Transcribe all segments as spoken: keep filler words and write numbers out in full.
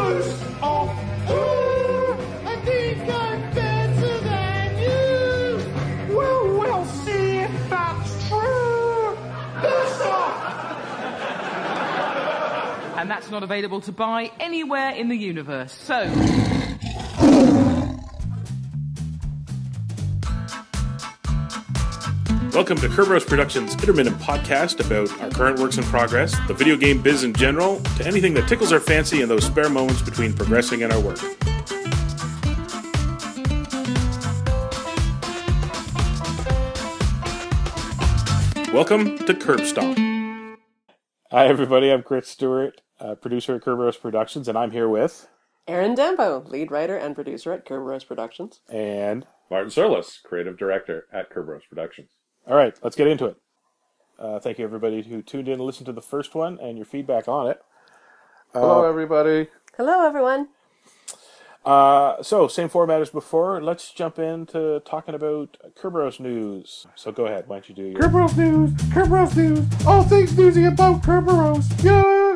First off, ooh, I think I'm better than you. Well, we'll see if that's true. First off. And that's not available to buy anywhere in the universe. So... Welcome to Kerberos Productions' intermittent podcast about our current works in progress, the video game biz in general, to anything that tickles our fancy in those spare moments between progressing in our work. Welcome to Curbstomp. Hi everybody, I'm Chris Stewart, uh, producer at Kerberos Productions, and I'm here with... Aaron Dembo, lead writer and producer at Kerberos Productions. And... Martin Surlis, creative director at Kerberos Productions. All right, let's get into it. Uh, thank you, everybody who tuned in and listened to the first one and your feedback on it. Uh, Hello, everybody. Hello, everyone. Uh, so, same format as before. Let's jump into talking about Kerberos news. So go ahead. Why don't you do your... Kerberos news, Kerberos news, all things newsy about Kerberos, yeah!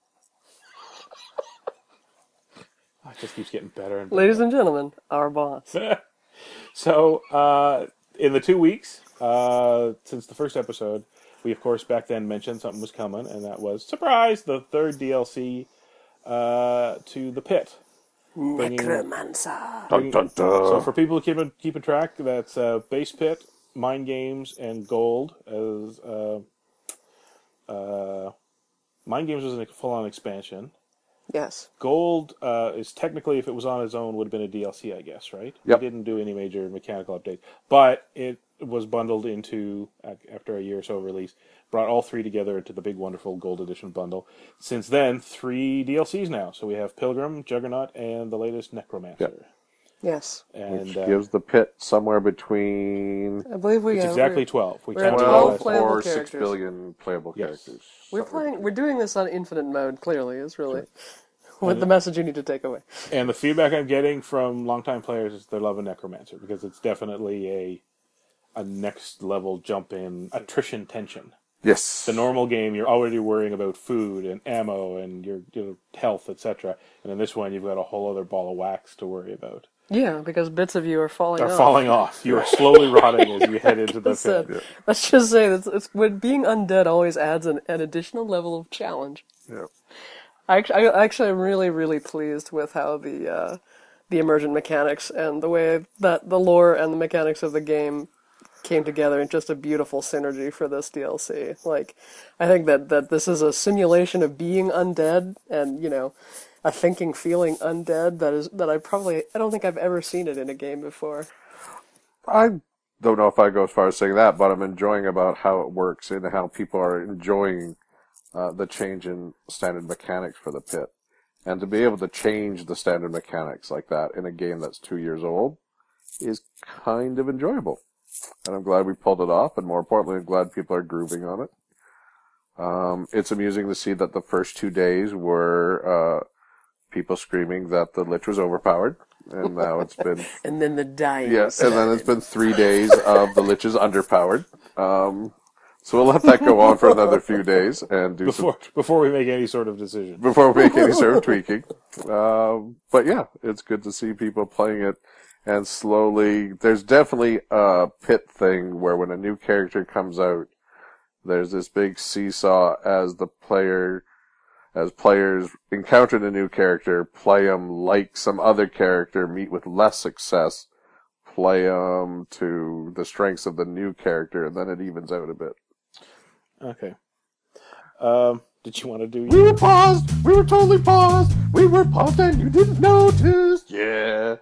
It just keeps getting better and better. Ladies and gentlemen, our boss. So, uh, in the two weeks uh, since the first episode, we, of course, back then mentioned something was coming, and that was, surprise, the third D L C uh, to The Pit. Bringing, Necromancer. bringing, Dun, dun, dun. So, for people who keep keeping track, that's uh, Base Pit, Mind Games, and Gold. As uh, uh, Mind Games was a full-on expansion. Yes. Gold uh, is technically, if it was on its own, would have been a D L C, I guess, right? Yep. It didn't do any major mechanical updates. But it was bundled into, after a year or so of release, brought all three together into the big, wonderful Gold Edition bundle. Since then, three D L Cs now. So we have Pilgrim, Juggernaut, and the latest Necromancer. Yep. Yes. And Which uh, gives the pit somewhere between I believe we it's have... exactly we're, twelve. We we're at counted twelve all that. playable or characters. six billion playable Yes. characters. We're playing... We're doing this on infinite mode, clearly, is really... Sure. What the message you need to take away. And the feedback I'm getting from longtime players is they're loving Necromancer, because it's definitely a a next level jump in attrition tension. Yes. The normal game, you're already worrying about food and ammo and your, your health, et cetera. And in this one, you've got a whole other ball of wax to worry about. Yeah, because bits of you are falling Are off. falling off. You are slowly rotting as you head into the Said, pit. Let's just say that it's, when being undead always adds an, an additional level of challenge. Yeah. I actually, I actually am really, really pleased with how the uh, the emergent mechanics and the way that the lore and the mechanics of the game came together in just a beautiful synergy for this D L C. Like, I think that, that this is a simulation of being undead and, you know, a thinking, feeling undead that is that I probably I don't think I've ever seen it in a game before. I don't know if I go as far as saying that, but I'm enjoying about how it works and how people are enjoying Uh, the change in standard mechanics for the pit. And to be able to change the standard mechanics like that in a game that's two years old is kind of enjoyable. And I'm glad we pulled it off, and more importantly, I'm glad people are grooving on it. Um, it's amusing to see that the first two days were uh, people screaming that the Lich was overpowered, and now it's been... and then the dying. Yeah, and then it's been three days of the Lich is underpowered. Um... So we'll let that go on for another few days and do Before, some, before we make any sort of decision. before we make any sort of tweaking. Um, but yeah, it's good to see people playing it and slowly, there's definitely a pit thing where when a new character comes out, there's this big seesaw as the player, as players encounter a new character, play them like some other character, meet with less success, play them to the strengths of the new character, and then it evens out a bit. Okay. Um, did you want to do... We were paused, we were totally paused, we were paused and you didn't notice. Yeah.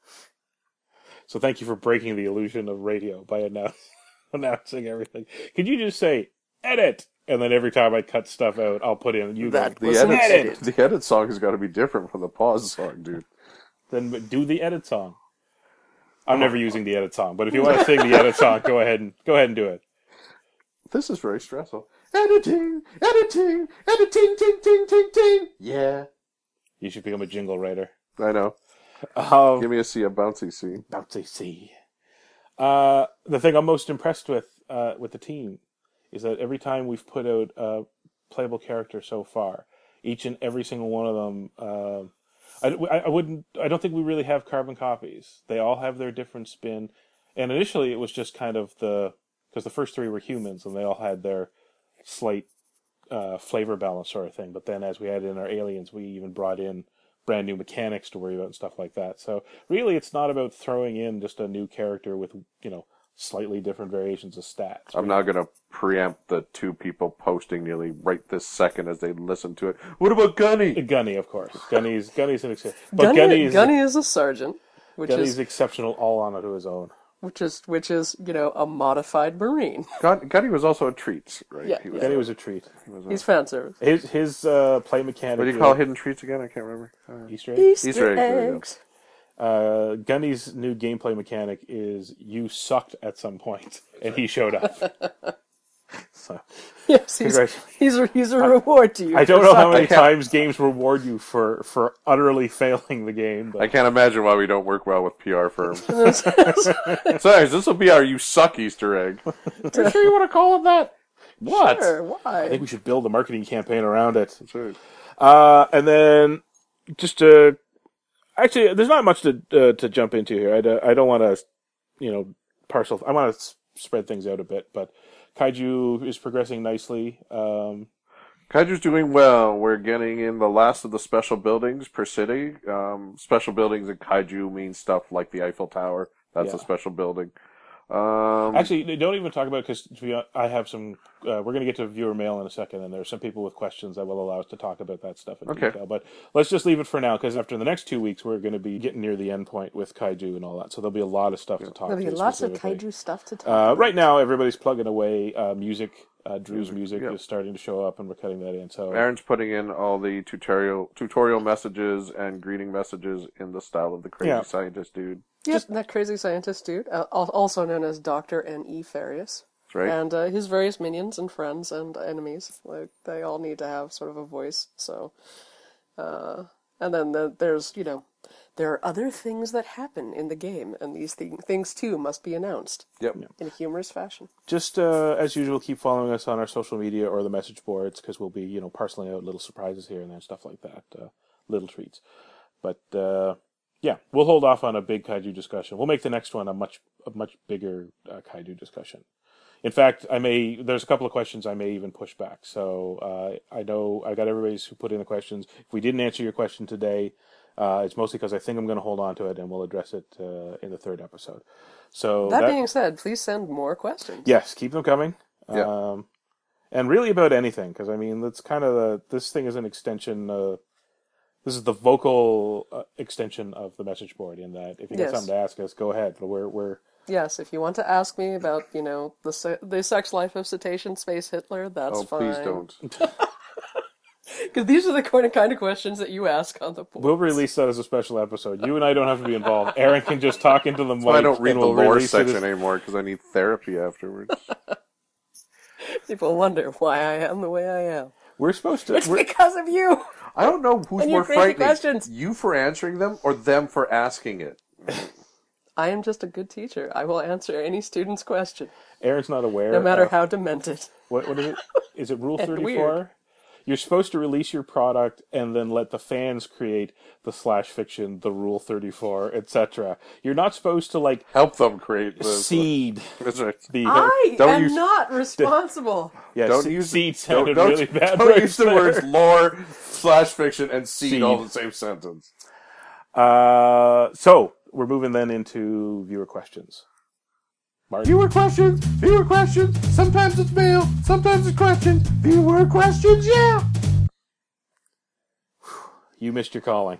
So thank you for breaking the illusion of radio by announce, announcing everything. Could you just say, edit? And then every time I cut stuff out, I'll put in, you That go, The was edit, edit. the edit song has got to be different from the pause song, dude. Then do the edit song. I'm never using the edit song, but if you want to sing the edit song, go ahead and go ahead and do it. This is very stressful. Editing, editing, editing, ting, ting, ting, ting. Yeah. You should become a jingle writer. I know. Um, Give me a C, a bouncy C. bouncy C. Uh, the thing I'm most impressed with uh, with the team is that every time we've put out a playable character so far, each and every single one of them uh, I, I, I wouldn't. I don't think we really have carbon copies. They all have their different spin. And initially, it was just kind of the because the first three were humans, and they all had their slight uh, flavor balance sort of thing. But then, as we added in our aliens, we even brought in brand new mechanics to worry about and stuff like that. So really, it's not about throwing in just a new character with you know slightly different variations of stats. I'm now going to preempt the two people posting nearly right this second as they listen to it. What about Gunny? Gunny, of course. Gunny's Gunny's an exception. But Gunny, Gunny is Gunny is a sergeant, which Gunny's is exceptional all on it to his own. which is which is you know a modified marine. Gun- Gunny was also a treat, right? Yeah, He was, Gunny was a treat. he was a- He's fan service. His his uh, play mechanic. what do you call hidden treats again? I can't remember. Uh, Easter egg? Easter, Easter eggs, there you go. eggs. Uh, Gunny's new gameplay mechanic is you sucked at some point, and he showed up. So, Yes, he's Congratulations. he's a, he's a reward to you. I don't for know how many can't- times games reward you for, for utterly failing the game, I but can't imagine why we don't work well with P R firms. So, this will be our "you suck" Easter egg. Are you sure you want to call it that? What? Sure, why? I think we should build a marketing campaign around it. That's right. Uh, and then just to actually, there's not much to uh, to jump into here. I, don't- I don't want to, you know, parcel. I want to spread things out a bit, but Kaiju is progressing nicely. Um, Kaiju's doing well. We're getting in the last of the special buildings per city. Um, special buildings in Kaiju means stuff like the Eiffel Tower. That's Yeah. a special building. Um, Actually, don't even talk about it because I have some. Uh, we're going to get to viewer mail in a second, and there are some people with questions that will allow us to talk about that stuff in Okay. detail. But let's just leave it for now because after the next two weeks, we're going to be getting near the end point with Kaiju and all that. So there'll be a lot of stuff to talk. There'll be to lots of specifically. kaiju stuff to talk Uh, about. right now, everybody's plugging away. Uh, music, uh, Drew's music yeah. is starting to show up, and we're cutting that in. So Aaron's putting in all the tutorial tutorial messages and greeting messages in the style of the crazy Yeah. scientist dude. Yep, that crazy scientist dude, uh, al- also known as Doctor N E Farius. That's right. And uh, his various minions and friends and enemies, like they all need to have sort of a voice. So, uh, and then the, there's you know, there are other things that happen in the game, and these th- things too must be announced Yep. in a humorous fashion. just uh, as usual, keep following us on our social media or the message boards because we'll be, you know, parceling out little surprises here and there, stuff like that, uh, little treats. But uh, yeah, we'll hold off on a big kaiju discussion. We'll make the next one a much a much bigger uh, kaiju discussion. In fact, I may. There's a couple of questions I may even push back. So uh, I know I got everybody's who put in the questions. If we didn't answer your question today, uh, it's mostly because I think I'm going to hold on to it and we'll address it uh, in the third episode. So That, being said, please send more questions. yes, keep them coming. Yeah. Um, and really about anything, because I mean, that's kind of the. This thing is an extension. Uh, this is the vocal uh, extension of the message board. In that, if you got Yes. something to ask us, go ahead. We're we're Yes, if you want to ask me about, you know, the se- the sex life of Cetacean Space Hitler, that's Oh, fine. please don't. Because these are the kind of, kind of questions that you ask on the board. we'll release that as a special episode. You and I don't have to be involved. Aaron can just talk into the mic. So I don't read and the we'll lore release it section as- anymore because I need therapy afterwards. People wonder why I am the way I am. We're supposed to. It's we're- because of you! I don't know who's And your more crazy frightening, questions. you for answering them or them for asking it. I am just a good teacher. I will answer any student's question, Aaron's not aware. no matter of- how demented. What, what is it? Is it Rule And thirty-four? weird. You're supposed to release your product and then let the fans create the slash fiction, the Rule thirty-four, et cetera. You're not supposed to like Help them create this. seed That's right. the. I don't am use- not responsible. yeah, Don't se- use seed don't, sounded don't, really bad. don't right use the there. words lore slash fiction and seed, Seed. all in the same sentence. Uh, so we're moving then into viewer questions. Martin, Viewer questions, viewer questions. Sometimes it's mail, sometimes it's questions. Viewer questions, yeah. you missed your calling.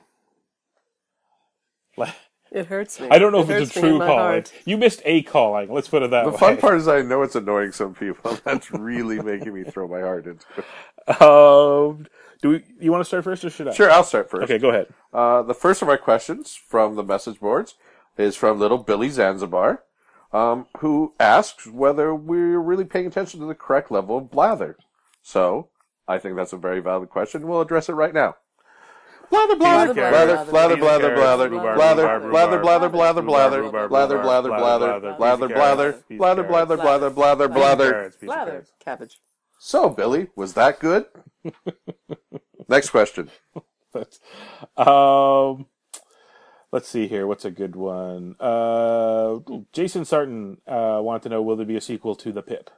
It hurts me. I don't know It if it's hurts a me in true my calling. heart. You missed a calling. Let's put it that The way. fun part is I know it's annoying some people. That's really making me throw my heart into it. Um, do we? You want to start first, or should I? Sure, I'll start first. Okay, go ahead. Uh, the first of our questions from the message boards is from little Billy Zanzibar, um, who asks whether we're really paying attention to the correct level of blather. So, I think that's a very valid question. We'll address it right now. Blather, blather. Blather, blather, blather, blather, blather, blather, blather, blather, blather, blather, blather, blather, blather, blather, blather, blather, blather, blather, blather, blather. Blather. Cabbage. So, Billy, was that good? Next question. but um, let's see here. What's a good one? Uh, Jason Sarton uh, wanted to know: will there be a sequel to The Pit?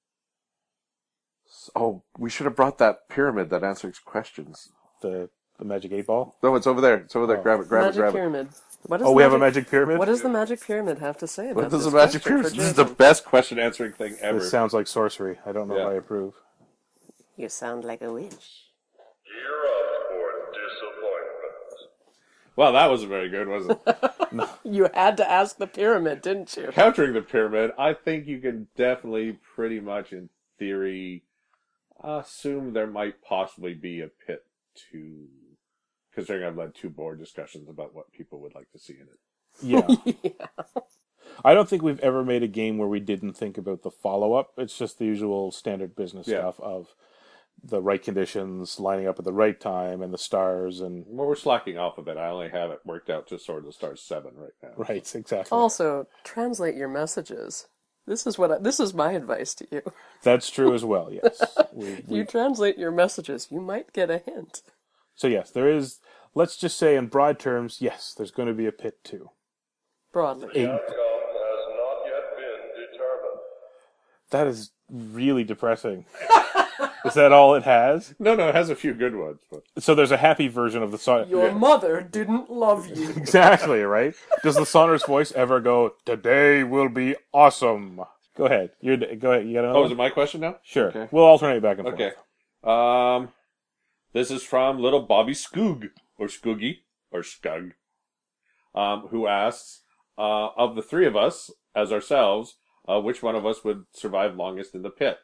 Oh, we should have brought that pyramid that answers questions. The the Magic Eight Ball. No, it's over there. It's over there. Oh. Grab it. Grab Magic it. Grab pyramid. What Oh, does we have a Magic Pyramid. What does the Magic Pyramid have to say it. about What does this the magic question for pyramid? This is the Jason? best question answering thing ever. This sounds like sorcery. I don't know Yeah. if I approve. You sound like a witch. Gear up for disappointment. Well, that wasn't very good, was it? You had to ask the pyramid, didn't you? Countering the pyramid, I think you can definitely, pretty much in theory, assume there might possibly be a pit two. Considering I've led two board discussions about what people would like to see in it. Yeah. Yeah. I don't think we've ever made a game where we didn't think about the follow-up. It's just the usual standard business Yeah. stuff of the right conditions, lining up at the right time, and the stars, and... Well, we're slacking off a bit. I only have it worked out to Sword of the Stars seven right now. Right, exactly. Also, translate your messages. This is what I, this is my advice to you. That's true as well, yes. We, we, You translate your messages, you might get a hint. so yes, there is, let's just say in broad terms, yes, there's going to be a pit too. Broadly. A- Outcome has not yet been determined. that is really depressing. Is that all it has? No, no, it has a few good ones. But So there's a happy version of the song. Your mother didn't love you. Exactly, right? Does the Saunders voice ever go, today will be awesome? Go ahead. You're, go ahead. You got another oh, one? is it my question now? Sure. Okay. We'll alternate back and forth. Okay. Um, this is from little Bobby Skoog, or Skoogie, or Skug, um, who asks, uh, of the three of us, as ourselves, uh, which one of us would survive longest in the pit?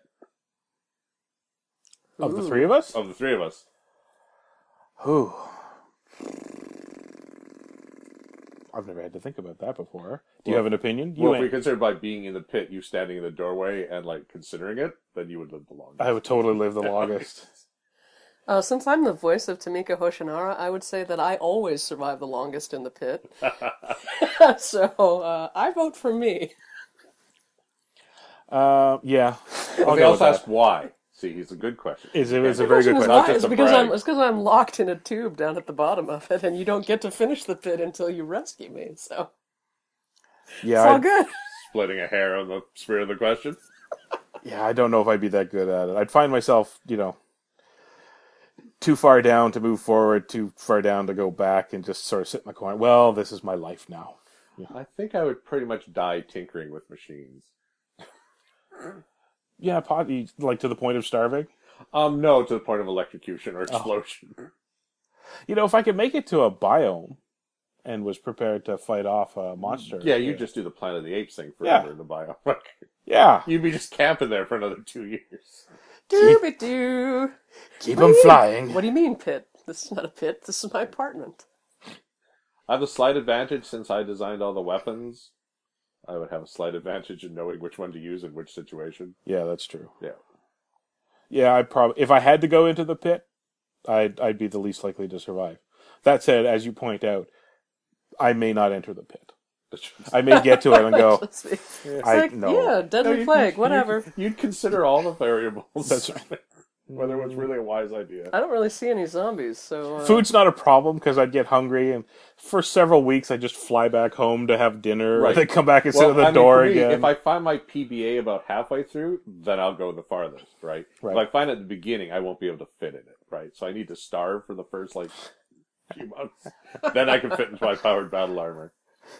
Of the three of us? Of the three of us. Who? I've never had to think about that before. Do you Well- have an opinion? You Well, if ain't- we consider by being in the pit, you standing in the doorway and, like, considering it, then you would live the longest. I would totally live the longest. Uh, since I'm the voice of Tamika Hoshinara, I would say that I always survive the longest in the pit. so uh, I vote for me. Uh, yeah. I'll Well, they go with also that. asked why. See, he's a good question. Is it is a very good It's question. Not why- just it's a because brag. I'm it's because I'm locked in a tube down at the bottom of it, and you don't get to finish the pit until you rescue me. So Yeah, it's all I, good. Splitting a hair on the spirit of the question. yeah, I don't know if I'd be that good at it. I'd find myself, you know, too far down to move forward, too far down to go back, and just sort of sit in the corner. Well, this is my life now. I think I would pretty much die tinkering with machines. Yeah, probably like to the point of starving. Um, no, to the point of electrocution or explosion. You know, if I could make it to a biome and was prepared to fight off a monster. Yeah, you just do the Planet of the Apes thing Yeah. forever in the bio. Yeah. You'd be just camping there for another two years. Dooby doo. Keep What do them you mean? flying. What do you mean pit? This is not a pit. This is my apartment. I have a slight advantage since I designed all the weapons. I would have a slight advantage in knowing which one to use in which situation. Yeah, that's true. Yeah. Yeah, I probably if I had to go into the pit, I'd I'd be the least likely to survive. That said, as you point out, I may not enter the pit. I may get to it and go. Let's see. It's I like, no. yeah, deadly No, you'd- plague, you'd- whatever. You'd consider all the variables. That's right. Whether it was really a wise idea. I don't really see any zombies, so uh, Food's not a problem because I'd get hungry, and for several weeks I just fly back home to have dinner. Right. They come back and sit Well, at the I mean, door for me, again. if I find my P B A about halfway through, then I'll go the farthest, right? Right. If I find it at the beginning, I won't be able to fit in it, right? So I need to starve for the first, like, few months. Then I can fit into my powered battle armor.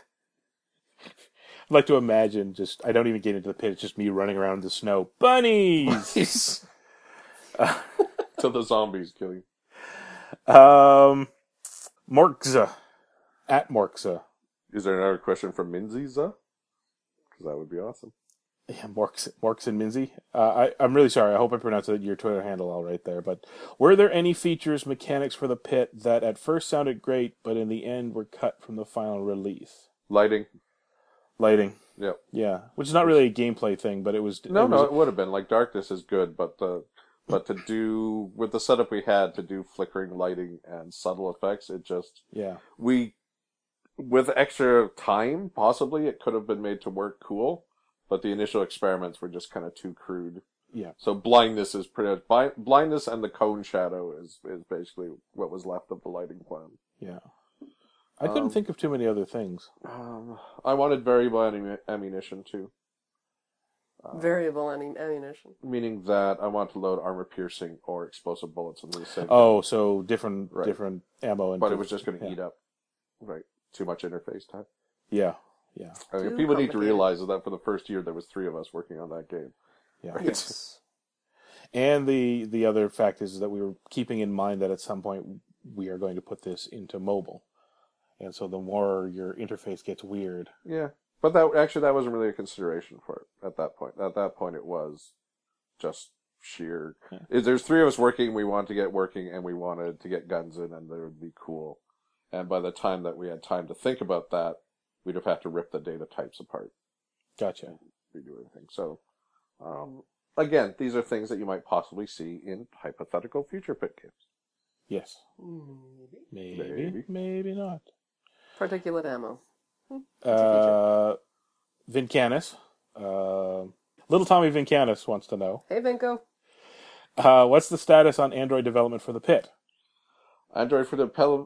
I'd like to imagine just I don't even get into the pit. It's just me running around in the snow. Bunnies. Till the zombies kill you. um, Morkza at Morkza. Is there another question from Minziza? Because that would be awesome. Yeah, Morks, Morks and Minzy. Uh, I, I'm really sorry. I hope I pronounced your Twitter handle all right there. But were there any features, mechanics for the pit that at first sounded great, but in the end were cut from the final release? Lighting. Lighting. Yep. Yeah, which is not really a gameplay thing, but it was. No, it no, was, it would have been. Like, darkness is good, but the but to do with the setup we had to do flickering lighting and subtle effects, it just Yeah. we with extra time, possibly it could have been made to work cool, but the initial experiments were just kind of too crude. Yeah. So blindness is pretty much blind, blindness and the cone shadow is is basically what was left of the lighting plan. Yeah. I couldn't Um, think of too many other things. Um, I wanted variable ammu- ammunition too, Variable ammu- ammunition. meaning that I want to load armor piercing or explosive bullets into the same. Oh, so different Right. different ammo and but it diff- was just going to yeah. eat up, right? Too much interface time. Yeah. Yeah. I mean, Too people need to complicated. realize that for the first year there was three of us working on that game. Yeah. Right? Yes. And the the other fact is that we were keeping in mind that at some point we are going to put this into mobile. And so the more your interface gets weird. Yeah, but that actually that wasn't really a consideration for it at that point. At that point, it was just sheer. Yeah. Is There's three of us working. We wanted to get working, and we wanted to get guns in, and they would be cool. And by the time that we had time to think about that, we'd have had to rip the data types apart, Gotcha. redo everything. So, um, again, these are things that you might possibly see in hypothetical future pit games. Yes. Maybe. Maybe. Maybe, Maybe. not. Particulate ammo. Uh, Vincanis. Uh, little Tommy Vincanis wants to know, Hey, Vinco. uh, what's the status on Android development for the Pit? Android for the pel-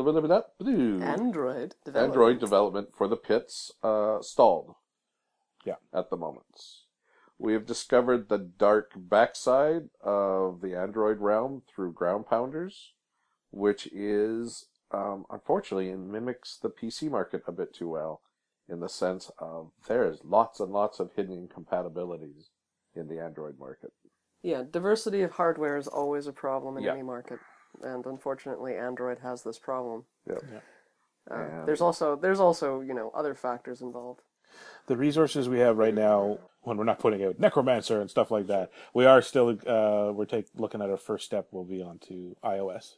Android development. Android development for the pits uh, stalled. Yeah. At the moment. We have discovered the dark backside of the Android realm through Ground Pounders, which is, um, unfortunately, it mimics the P C market a bit too well, in the sense of there's lots and lots of hidden incompatibilities in the Android market. Yeah, diversity of hardware is always a problem in Yeah. any market, and unfortunately, Android has this problem. Yep. Uh, And- there's also there's also you know other factors involved. The resources we have right now, when we're not putting out Necromancer and stuff like that, we are still uh, we're take, looking at our first step will be onto iOS.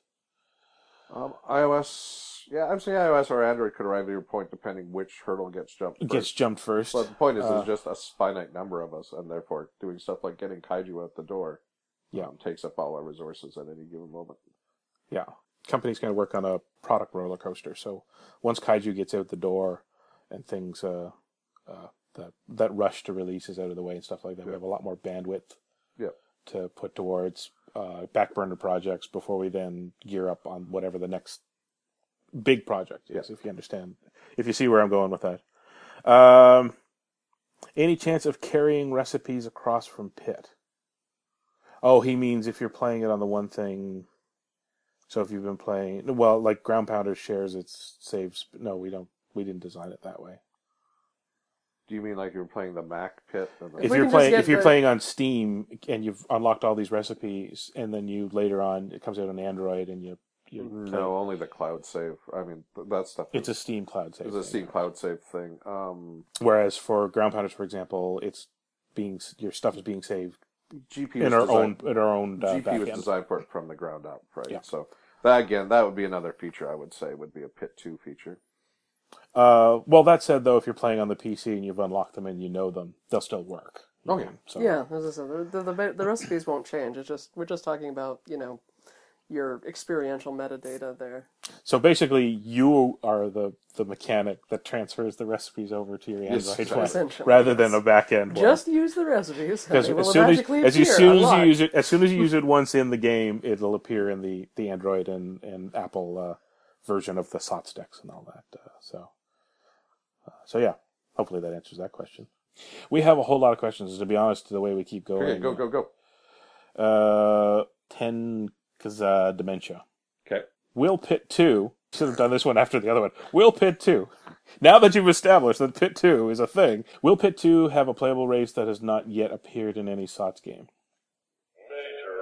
Um, iOS, yeah, I'm saying iOS or Android could arrive at your point depending which hurdle gets jumped It first. gets jumped first. But the point is, Uh, there's just a finite number of us, and therefore doing stuff like getting kaiju out the door Yeah. um, takes up all our resources at any given moment. Yeah. Companies can work on a product roller coaster. So once Kaiju gets out the door and things, uh, uh, that, that rush to release is out of the way and stuff like that, we Yeah. have a lot more bandwidth Yeah. to put towards uh, back burner projects before we then gear up on whatever the next big project is, Yeah. if you understand, if you see where I'm going with that. Um, any chance of carrying recipes across from Pit? Oh, he means if you're playing it on the one thing. So if you've been playing, well, like Ground Pounders shares its saves. No, we don't. We didn't design it that way. Do you mean like you're playing the Mac pit? And the... If we you're can just playing, get if you're the- playing on Steam and you've unlocked all these recipes, and then you later on it comes out on Android and you you play, No, only the cloud save. I mean, th- that stuff. it's a is, Steam cloud save. is a thing. Steam cloud save thing. Um, Whereas for Ground Pounders, for example, it's being your stuff is being saved G P in was our designed, own in our own uh, G P was backend. designed for it from the ground up, right? Yeah. So that again, that would be another feature I would say would be a Pit two feature. Uh, well, that said, though, if you're playing on the P C and you've unlocked them and you know them, they'll still work. Oh, yeah. So, Yeah, as I said, the, the, the, the recipes won't change. It's just we're just talking about you know your experiential metadata there. So basically, you are the, the mechanic that transfers the recipes over to your Yes, Android exactly. one, Essentially, rather yes. than a back-end one. Just use the recipes, and Because they will as soon as, magically as, you, appear soon as you unlocked. use it, as soon as you use it once in the game, it'll appear in the, the Android and, and Apple uh, version of the S O T S decks and all that. Uh, so, uh, so yeah, hopefully that answers that question. We have a whole lot of questions. To be honest, the way we keep going. Okay, go go go. Uh, ten because uh, dementia. Okay. Will Pit two, should have done this one after the other one. Will Pit two, now that you've established that Pit two is a thing, will Pit two have a playable race that has not yet appeared in any S O T S game? Major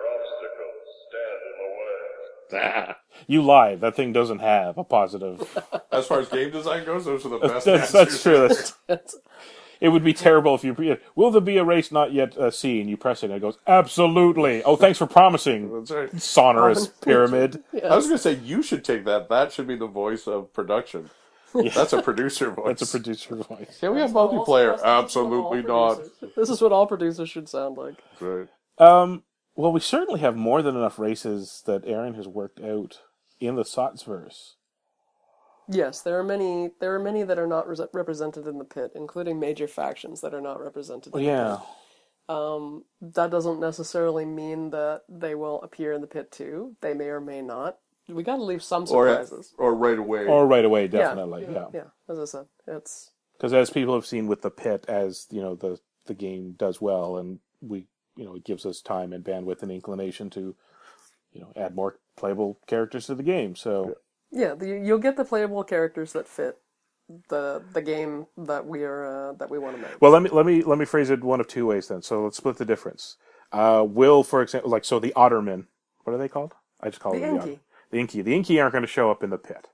obstacles stand in the way. You lied. That thing doesn't have a positive. As far as game design goes, those are the best. that's, that's true. That's, it would be terrible if you. Will there be a race not yet uh, seen? You press it and it goes, absolutely. Oh, thanks for promising. That's right. Sonorous pyramid. I was going to say you should take that. That should be the voice of production. That's a producer voice. That's a producer voice. Can we have multiplayer? Absolutely not. This is what all producers should sound like. That's right. Um, well, we certainly have more than enough races that Aaron has worked out in the S O T S verse. Yes, there are many. There are many that are not res- represented in the pit, including major factions that are not represented. Well, in yeah. the pit. Um, that doesn't necessarily mean that they will appear in the pit too. They may or may not. We got to leave some Or, surprises. or right away. Or right away, Yeah, definitely, yeah, yeah. yeah. As I said, it's Because as people have seen with the pit, as you know, the the game does well, and we, you know, it gives us time and bandwidth and inclination to, you know, add more playable characters to the game. So yeah. The, you'll get the playable characters that fit the the game that we are uh, that we want to make. well, let me let me let me phrase it one of two ways then. So let's split the difference. Uh, will, for example, like so, the Ottermen. What are they called? I just call The them the Inky. Otter. The Inky. The Inky aren't going to show up in the pit,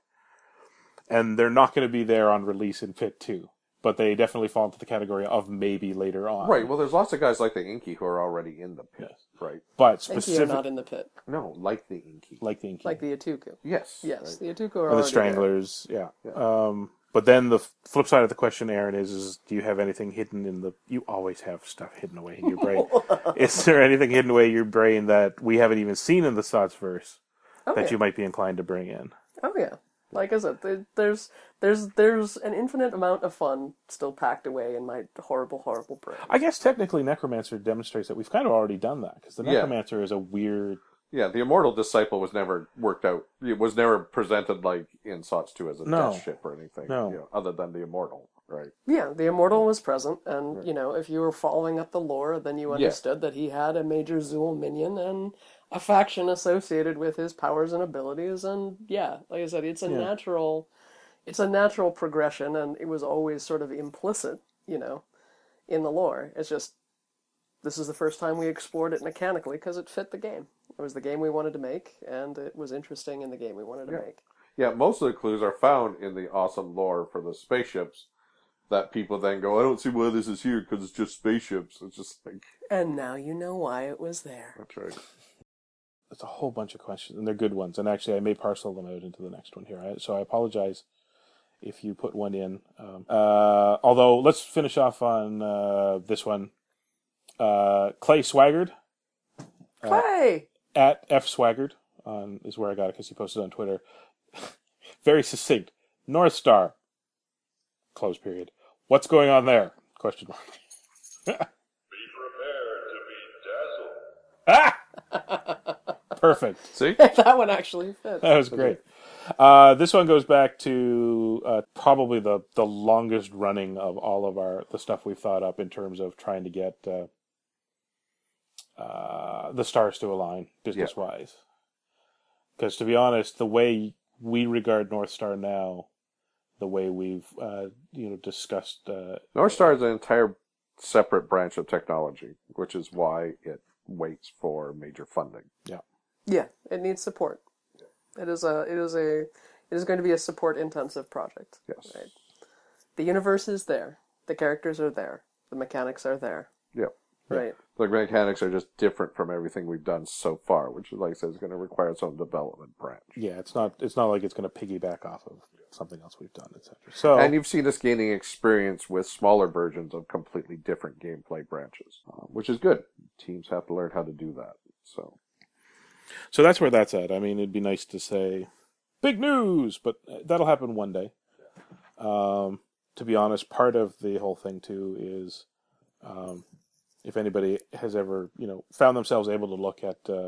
and they're not going to be there on release in Pit Two. But they definitely fall into the category of maybe later on. Right, well, there's lots of guys like the Inky who are already in the pit, Yes. right? But Inky are specific, not in the pit, No, like the Inky. like the Inky, like the Atuku. Yes. Yes, right. the Atuku are or the already there. Stranglers. Yeah. Um, but then the flip side of the question, Aaron, is: is do you have anything hidden in the? You always have stuff hidden away in your brain. Is there anything hidden away in your brain that we haven't even seen in the Stotsverse Oh, that yeah. you might be inclined to bring in? Oh yeah, like I said, there- there's there's there's an infinite amount of fun still packed away in my horrible, horrible brain. I guess technically Necromancer demonstrates that we've kind of already done that, because the Yeah. Necromancer is a weird... Yeah, the Immortal Disciple was never worked out. It was never presented like in S O T S two as a No. death ship or anything. No. You know, other than the Immortal, right? Yeah, the Immortal was present, and you know, if you were following up the lore, then you understood that he had a major Zool minion and a faction associated with his powers and abilities, and yeah, like I said, it's a Yeah. natural, it's a natural progression, and it was always sort of implicit, you know, in the lore. It's just this is the first time we explored it mechanically because it fit the game. It was the game we wanted to make, and it was interesting in the game we wanted to Yeah. make. Yeah, most of the clues are found in the awesome lore for the spaceships that people then go, I don't see why this is here because it's just spaceships. It's just like, And now you know why it was there. that's right. There's a whole bunch of questions, and they're good ones. And actually, I may parcel them out into the next one here. I, so I apologize if you put one in. Um, uh, although, let's finish off on uh, this one. Uh, Clay Swaggard. Clay! At F Swaggard on, is where I got it because he posted on Twitter. Very succinct. North Star. Close period. What's going on there? Question mark. Be prepared to be dazzled. Ah! Perfect. See? That one actually fits. That was great. Uh, this one goes back to uh, probably the, the longest running of all of our the stuff we've thought up in terms of trying to get uh, uh, the stars to align business wise. Because to be honest, the way we regard North Star now, the way we've uh, you know discussed, uh, North Star is an entire separate branch of technology, which is why it waits for major funding. yeah, Yeah, it needs support. It is a it is a it is going to be a support intensive project. Yes. Right. The universe is there. The characters are there. The mechanics are there. Yeah. Right. The mechanics are just different from everything we've done so far, which, like I said, is going to require its own development branch. yeah. It's not it's not like it's going to piggyback off of something else we've done, et cetera. So And you've seen us gaining experience with smaller versions of completely different gameplay branches, uh, which is good. Teams have to learn how to do that. So, So that's where that's at. I mean, it'd be nice to say big news, but that'll happen one day. Um, to be honest, part of the whole thing too is um, if anybody has ever, you know, found themselves able to look at uh,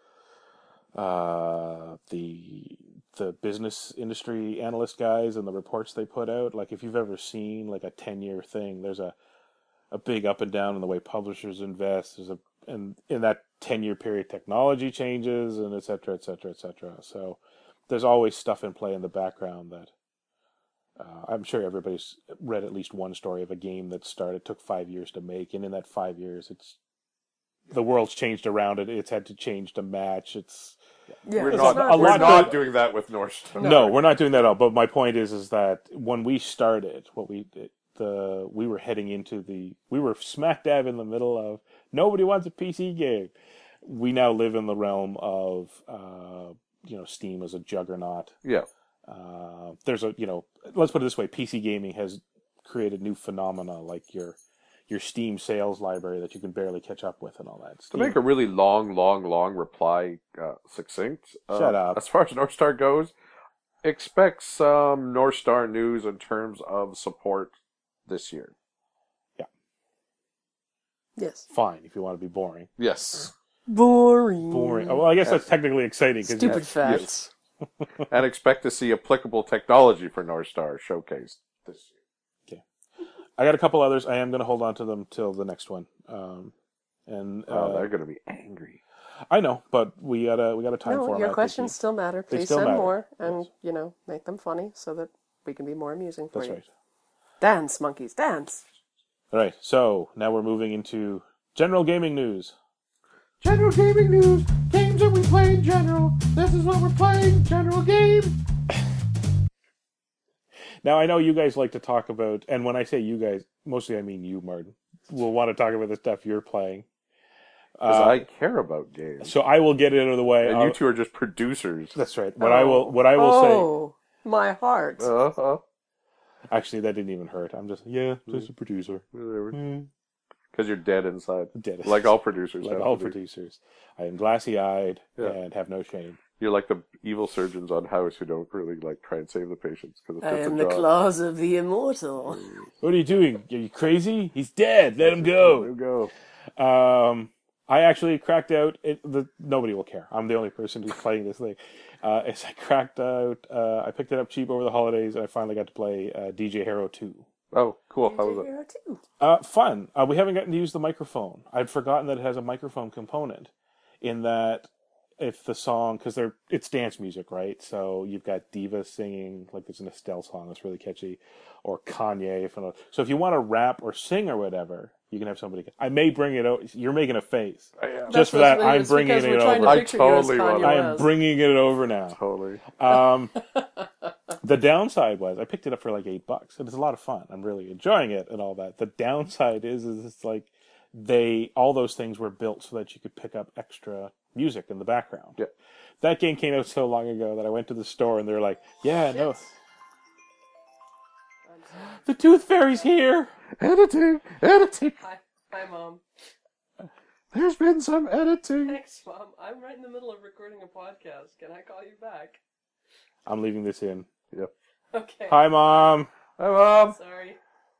uh, the the business industry analyst guys and the reports they put out, like if you've ever seen like a ten year thing, there's a a big up and down in the way publishers invest. There's a and in that ten year period, technology changes and et cetera, et cetera, et cetera. So there's always stuff in play in the background that uh, I'm sure everybody's read at least one story of a game that started took five years to make, and in that five years, it's the world's changed around it. It's had to change to match. It's Yeah, we're it's not, a we're lot not of- doing that with North Star. no, we're not doing that at all. But my point is, is that when we started, what we did, the we were heading into the we were smack dab in the middle of nobody wants a P C game. We now live in the realm of uh, you know Steam as a juggernaut. Yeah. Uh, there's a you know let's put it this way: P C gaming has created new phenomena like your your Steam sales library that you can barely catch up with and all that. To Steam, make a really long, long, long reply uh, succinct, uh, Shut up. As far as North Star goes, expect some North Star news in terms of support this year. Yes. Fine, if you want to be boring. Yes. Boring. Boring. Oh, well, I guess that's technically exciting. 'cause Stupid you- facts. And expect to see applicable technology for North Star showcased this year. I got a couple others. I am going to hold on to them till the next one. Um, and Oh, uh, they're going to be angry. I know, but we got a we got a time No, format. your this questions week. still matter. They Please still send matter. more and, Yes. you know, make them funny so that we can be more amusing for That's you. right. Dance, monkeys, dance. All right. So now we're moving into general gaming news. General gaming news, games that we play in general. This is what we're playing, general game. Now I know you guys like to talk about, and when I say you guys, mostly I mean you, Martin. Will want to talk about the stuff you're playing. Because Uh, I care about games. So I will get it out of the way. And I'll- you two are just producers. That's right. What I will, what I will Oh, my heart. Uh-huh. say. Actually, that didn't even hurt. I'm just, yeah, just a producer. Because Mm, you're dead inside. dead. Like all producers. like have all to be. producers. I am glassy-eyed Yeah. and have no shame. You're like the evil surgeons on House who don't really like try and save the patients because I it's am a the job. claws of the immortal. What are you doing? Are you crazy? He's dead. Let him There go. you go. Um, I actually cracked out. It, the nobody will care. I'm the only person who's playing this thing. Uh, as I cracked out, uh, I picked it up cheap over the holidays, and I finally got to play uh, D J Hero two. Oh, cool. How was it? Hero two. Uh, fun. Uh, we haven't gotten to use the microphone. I'd forgotten that it has a microphone component. In that, if the song, because they're it's dance music, right? So you've got Diva singing, like there's an Estelle song that's really catchy, or Kanye. If you know. So if you want to rap or sing or whatever, you can have somebody. I may bring it out. You're making a face. I am. Just for That's that, what's- I'm it's bringing because it we're trying over. to I picture you as totally want- Kanye I am West. bringing it over now. Totally. Um, the downside was I picked it up for like eight bucks. It was a lot of fun. I'm really enjoying it and all that. The downside is, is it's like they all those things were built so that you could pick up extra music in the background. Yeah. That game came out so long ago that I went to the store and they're like, "Yeah, no, the Tooth Fairy's here." Editing! Editing! Hi, hi, Mom. There's been some editing. Thanks, Mom. I'm right in the middle of recording a podcast. Can I call you back? I'm leaving this in. Yep. Okay. Hi, Mom. Hi, Mom. Sorry.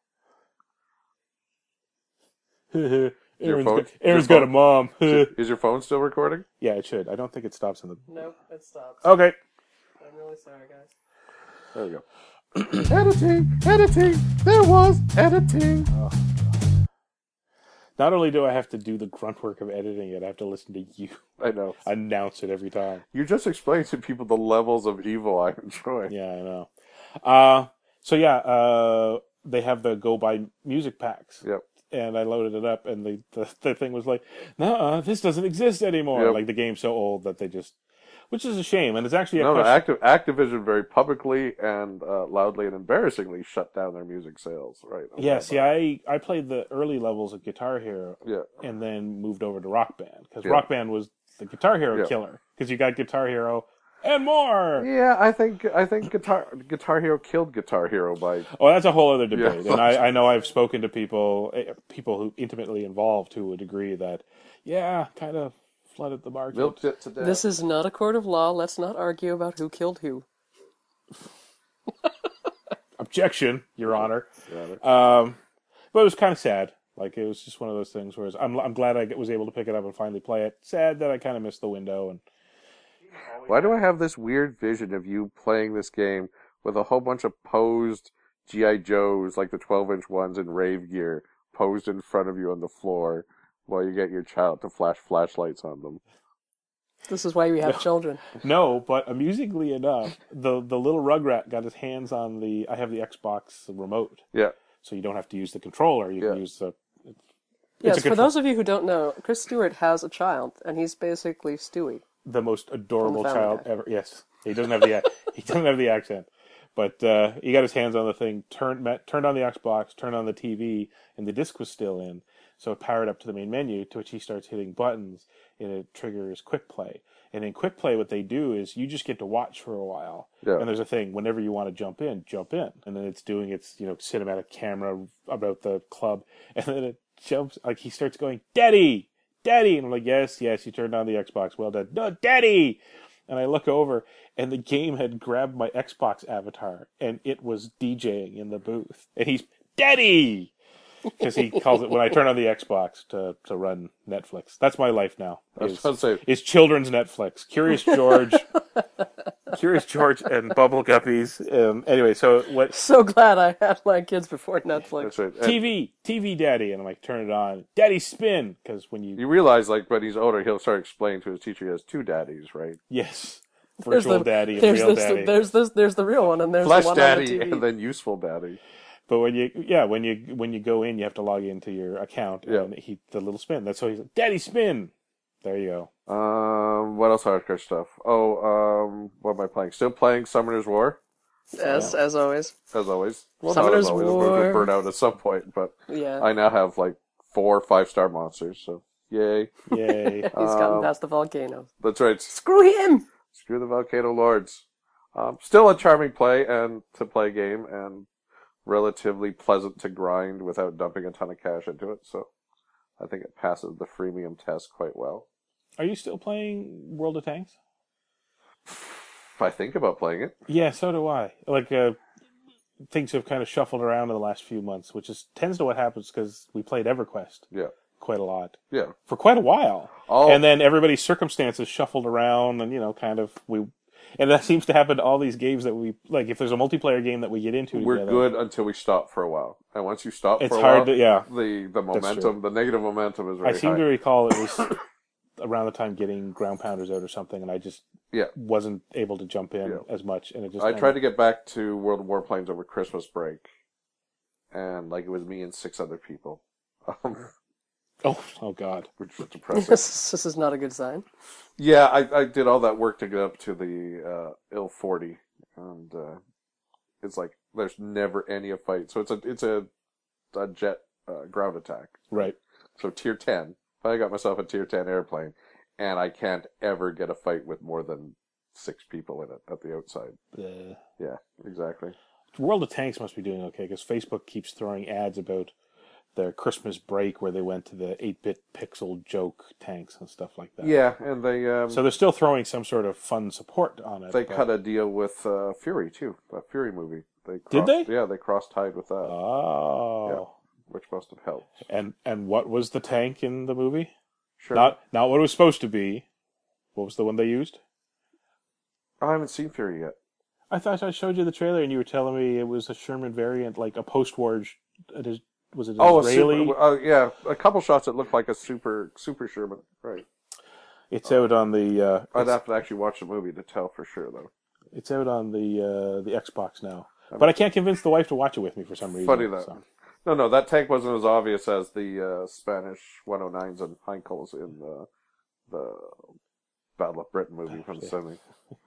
Aaron's, phone- got, Aaron's your got a mom. Is your phone still recording? Yeah, it should. I don't think it stops in the. Nope, it stops. Okay. I'm really sorry, guys. There we go. Editing, editing, there was editing. Not only do I have to do the grunt work of editing it, I have to listen to you I know. announce it every time. You just explained to people the levels of evil I enjoy. Yeah, I know. Uh, so yeah, uh, they have the go buy music packs. Yep. And I loaded it up, and the the, the thing was like, "No, this doesn't exist anymore." Yep. Like the game's so old that they just, which is a shame. And it's actually a No, no, question- Activ- Activision very publicly and uh, loudly and embarrassingly shut down their music sales, right? Yeah, see, I, I played the early levels of Guitar Hero Yeah. and then moved over to Rock Band because Yeah. Rock Band was the Guitar Hero Yeah. killer because you got Guitar Hero and more. Yeah, I think I think Guitar Guitar Hero killed Guitar Hero by Oh, that's a whole other debate, Yeah. and I, I know I've spoken to people eh, people who intimately involved who would agree that yeah, kind of flooded the market. milked it to death. This is not a court of law. Let's not argue about who killed who. Objection, Your Honor. Rather. Um, but it was kind of sad. Like it was just one of those things where I'm I'm glad I was able to pick it up and finally play it. Sad that I kind of missed the window and. Why do I have this weird vision of you playing this game with a whole bunch of posed G I. Joes, like the twelve-inch ones in rave gear, posed in front of you on the floor while you get your child to flash flashlights on them? This is why we have children. No, but amusingly enough, the the little Rugrat got his hands on the. I have the Xbox remote, Yeah. so you don't have to use the controller. You Yeah. can use the. Yes, a for control- those of you who don't know, Chris Stewart has a child, and he's basically Stewie. the most adorable From the Family child Guy. ever. Yes, he doesn't have the ac- he doesn't have the accent, but uh, he got his hands on the thing. Turned met, turned on the Xbox, turned on the T V, and the disc was still in. So it powered up to the main menu, to which he starts hitting buttons, and it triggers Quick Play. And in Quick Play, what they do is you just get to watch for a while. Yeah. And there's a thing, whenever you want to jump in, jump in. And then it's doing its, you know, cinematic camera about the club. And then it jumps, like he starts going, Daddy! Daddy! And I'm like, yes, yes, you turned on the Xbox. Well done. No, Daddy! And I look over, and the game had grabbed my Xbox avatar, and it was DJing in the booth. And he's, Daddy! because he calls it when I turn on the Xbox to to run Netflix. That's my life now. I was Is, about to say, is children's Netflix. Curious George, Curious George, and Bubble Guppies. Um, anyway, so what? So glad I had my kids before Netflix. that's right. And T V, T V, Daddy, and I'm like, turn it on, Daddy, spin, because when you you realize, like, when he's older, he'll start explaining to his teacher he has two daddies, right? yes, There's virtual the- daddy and there's real this, daddy. There's this. There's the real one, and there's Flesh the one on the daddy T V. and then useful daddy. But when you, yeah, when you when you go in, you have to log into your account, Yeah. and he the little spin. That's why he's like, Daddy, spin. There you go. Um, what else hardcore stuff? Oh, um, what am I playing? Still playing Summoner's War, As as always. as always. Well, Summoner's not as always. War. We'll burn out at some point, but Yeah. I now have like four five-star monsters, so yay. Yay. He's gotten Um, past the volcano. That's right. Screw him! Screw the Volcano Lords. Um, still a charming play and to play game and relatively pleasant to grind without dumping a ton of cash into it, so I think it passes the freemium test quite well. Are you still playing World of Tanks? If I think about playing it, Yeah, so do I. Like, uh, things have kind of shuffled around in the last few months, which is tends to what happens because we played EverQuest yeah. quite a lot Yeah. for quite a while, All, and then everybody's circumstances shuffled around, and you know, kind of we, and that seems to happen to all these games that we like. If there's a multiplayer game that we get into, we're together, good until we stop for a while. And once you stop It's for a hard while, to yeah. the, the true. momentum, the negative momentum is I very seem high. to recall it was around the time getting Ground Pounders out or something, and I just Yeah. wasn't able to jump in Yeah. as much, and it just I kinda- tried to get back to World of Warplanes over Christmas break, and like it was me and six other people, um, Oh, oh God! which was depressing. This, this is not a good sign. Yeah, I, I did all that work to get up to the uh, I L forty, and uh, it's like there's never any a fight. So it's a it's a, a jet uh, ground attack. Right. So tier ten. I got myself a tier ten airplane, and I can't ever get a fight with more than six people in it at the outside. Uh, Yeah, exactly. World of Tanks must be doing okay because Facebook keeps throwing ads about their Christmas break where they went to the eight-bit pixel joke tanks and stuff like that. Yeah, and they um, So they're still throwing some sort of fun support on it. they but- cut a deal with uh, Fury too. That Fury movie. They Did crossed, they? Yeah, they cross tied with that, Oh. which must have helped. And and what was the tank in the movie? Sure. Not not what it was supposed to be. What was the one they used? I haven't seen Fury yet. I thought I showed you the trailer and you were telling me it was a Sherman variant, like a post-war. It is, was it an Oh, a Israeli? super, uh, yeah, a couple shots that looked like a super super Sherman. Right. It's out on the. Uh, I'd it's, have to actually watch the movie to tell for sure, though. it's out on the uh, the Xbox now, but I can't convince the wife to watch it with me for some reason. Funny that. so. No, no, that tank wasn't as obvious as the uh, Spanish one oh nines and Heinkels in the the Battle of Britain movie from the seventies.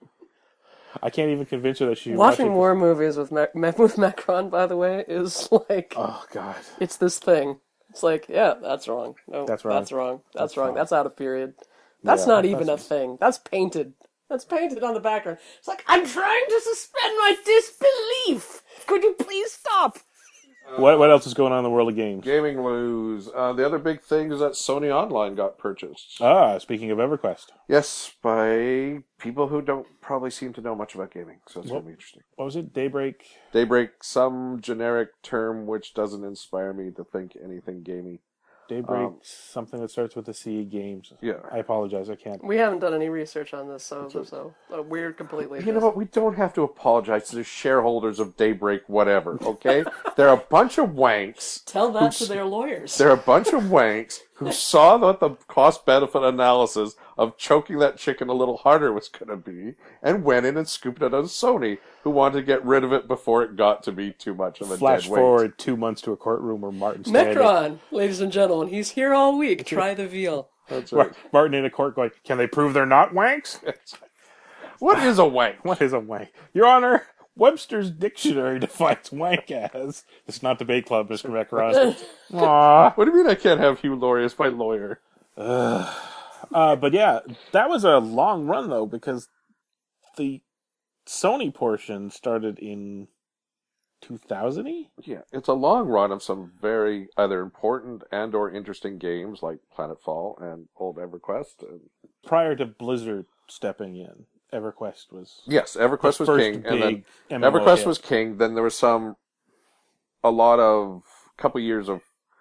I can't even convince her that she Watching watch it. war movies with Mac- Ma- with Macron, by the way, is like Oh God! it's this thing. It's like, yeah, that's wrong. No, That's wrong. That's wrong. That's, That's wrong. wrong. That's out of period. That's Yeah, not even that's- a thing. That's painted. That's painted on the background. It's like, I'm trying to suspend my disbelief. Could you please stop? What what else is going on in the world of games? Gaming news. Uh, the other big thing is that Sony Online got purchased. Ah, speaking of EverQuest, Yes, by people who don't probably seem to know much about gaming, so it's Well- going to be interesting. what was it? Daybreak. Daybreak, some generic term which doesn't inspire me to think anything gamey. Daybreak. Um, something that starts with the C games. Yeah. I apologize. I can't. We haven't done any research on this, so so, so uh, we're completely. You know what? We don't have to apologize to the shareholders of Daybreak, whatever, okay? They're a bunch of wanks. Tell that to their lawyers. They're a bunch of wanks who saw what the cost-benefit analysis of choking that chicken a little harder was going to be and went in and scooped it on Sony, who wanted to get rid of it before it got to be too much of a Flash dead weight. forward two months to a courtroom where Martin standing. Metron, ladies and gentlemen, he's here all week. Try the veal. That's Mar- right. Martin in a court going, "Can they prove they're not wanks?" What is a wank? What is a wank? Your Honor, Webster's dictionary defines wank as. It's not debate club, Mister Macron. Aww. What do you mean I can't have Hugh Laurie as my lawyer? Uh, but yeah, that was a long run though because the Sony portion started in two thousand. Yeah, it's a long run of some very either important and or interesting games like Planetfall and old EverQuest. And Prior to Blizzard stepping in, EverQuest was yes, EverQuest the was first king, and then big M M O EverQuest hit. was king. Then there was some, a lot of couple years of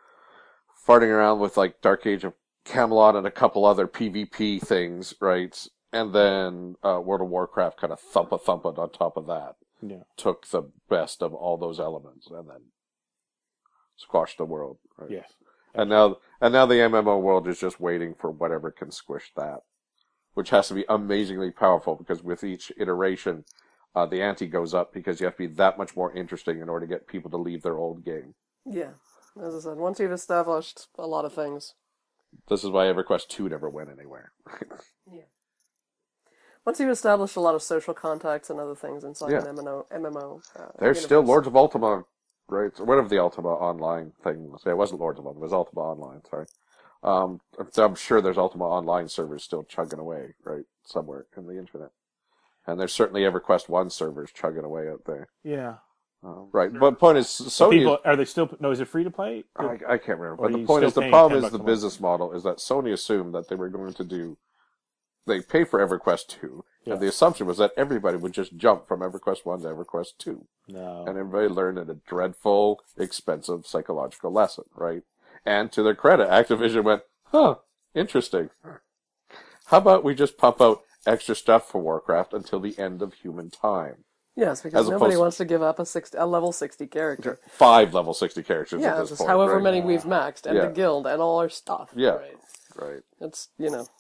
farting around with like Dark Age of Camelot and a couple other PvP things, right? And then uh, World of Warcraft kind of thump a thump it on top of that. Yeah. Took the best of all those elements and then squashed the world. Right? Yes. And now, and now the M M O world is just waiting for whatever can squish that, which has to be amazingly powerful because with each iteration, uh, the ante goes up because you have to be that much more interesting in order to get people to leave their old game. Yeah. As I said, once you've established a lot of things. This is why EverQuest two never went anywhere. Yeah. Once you've established a lot of social contacts and other things inside Yeah. an M M O, M M O uh, There's universe. still Lords of Ultima, right? Or whatever the Ultima Online thing was. It wasn't Lords of Ultima, it was Ultima Online, sorry. Um, I'm sure there's Ultima Online servers still chugging away, right? Somewhere in the internet. And there's certainly EverQuest one servers chugging away out there. Yeah. Um, right, but point is, Sony... People, are they still... No, is it free to play? I, I can't remember. Or But are the you point still is, the paying problem ten is the bucks a month? business model is that Sony assumed that they were going to do... They pay for EverQuest two, Yeah. and the assumption was that everybody would just jump from EverQuest one to EverQuest two. No. And everybody learned a dreadful, expensive psychological lesson, right? And to their credit, Activision went, huh, interesting. How about we just pump out extra stuff for Warcraft until the end of human time? Yes, because As nobody opposed- wants to give up a sixty, a level sixty character. Five level sixty characters Yeah, at this just point. however right? many we've maxed, and Yeah. the guild, and all our stuff. Yeah. Right. Right. It's, you know...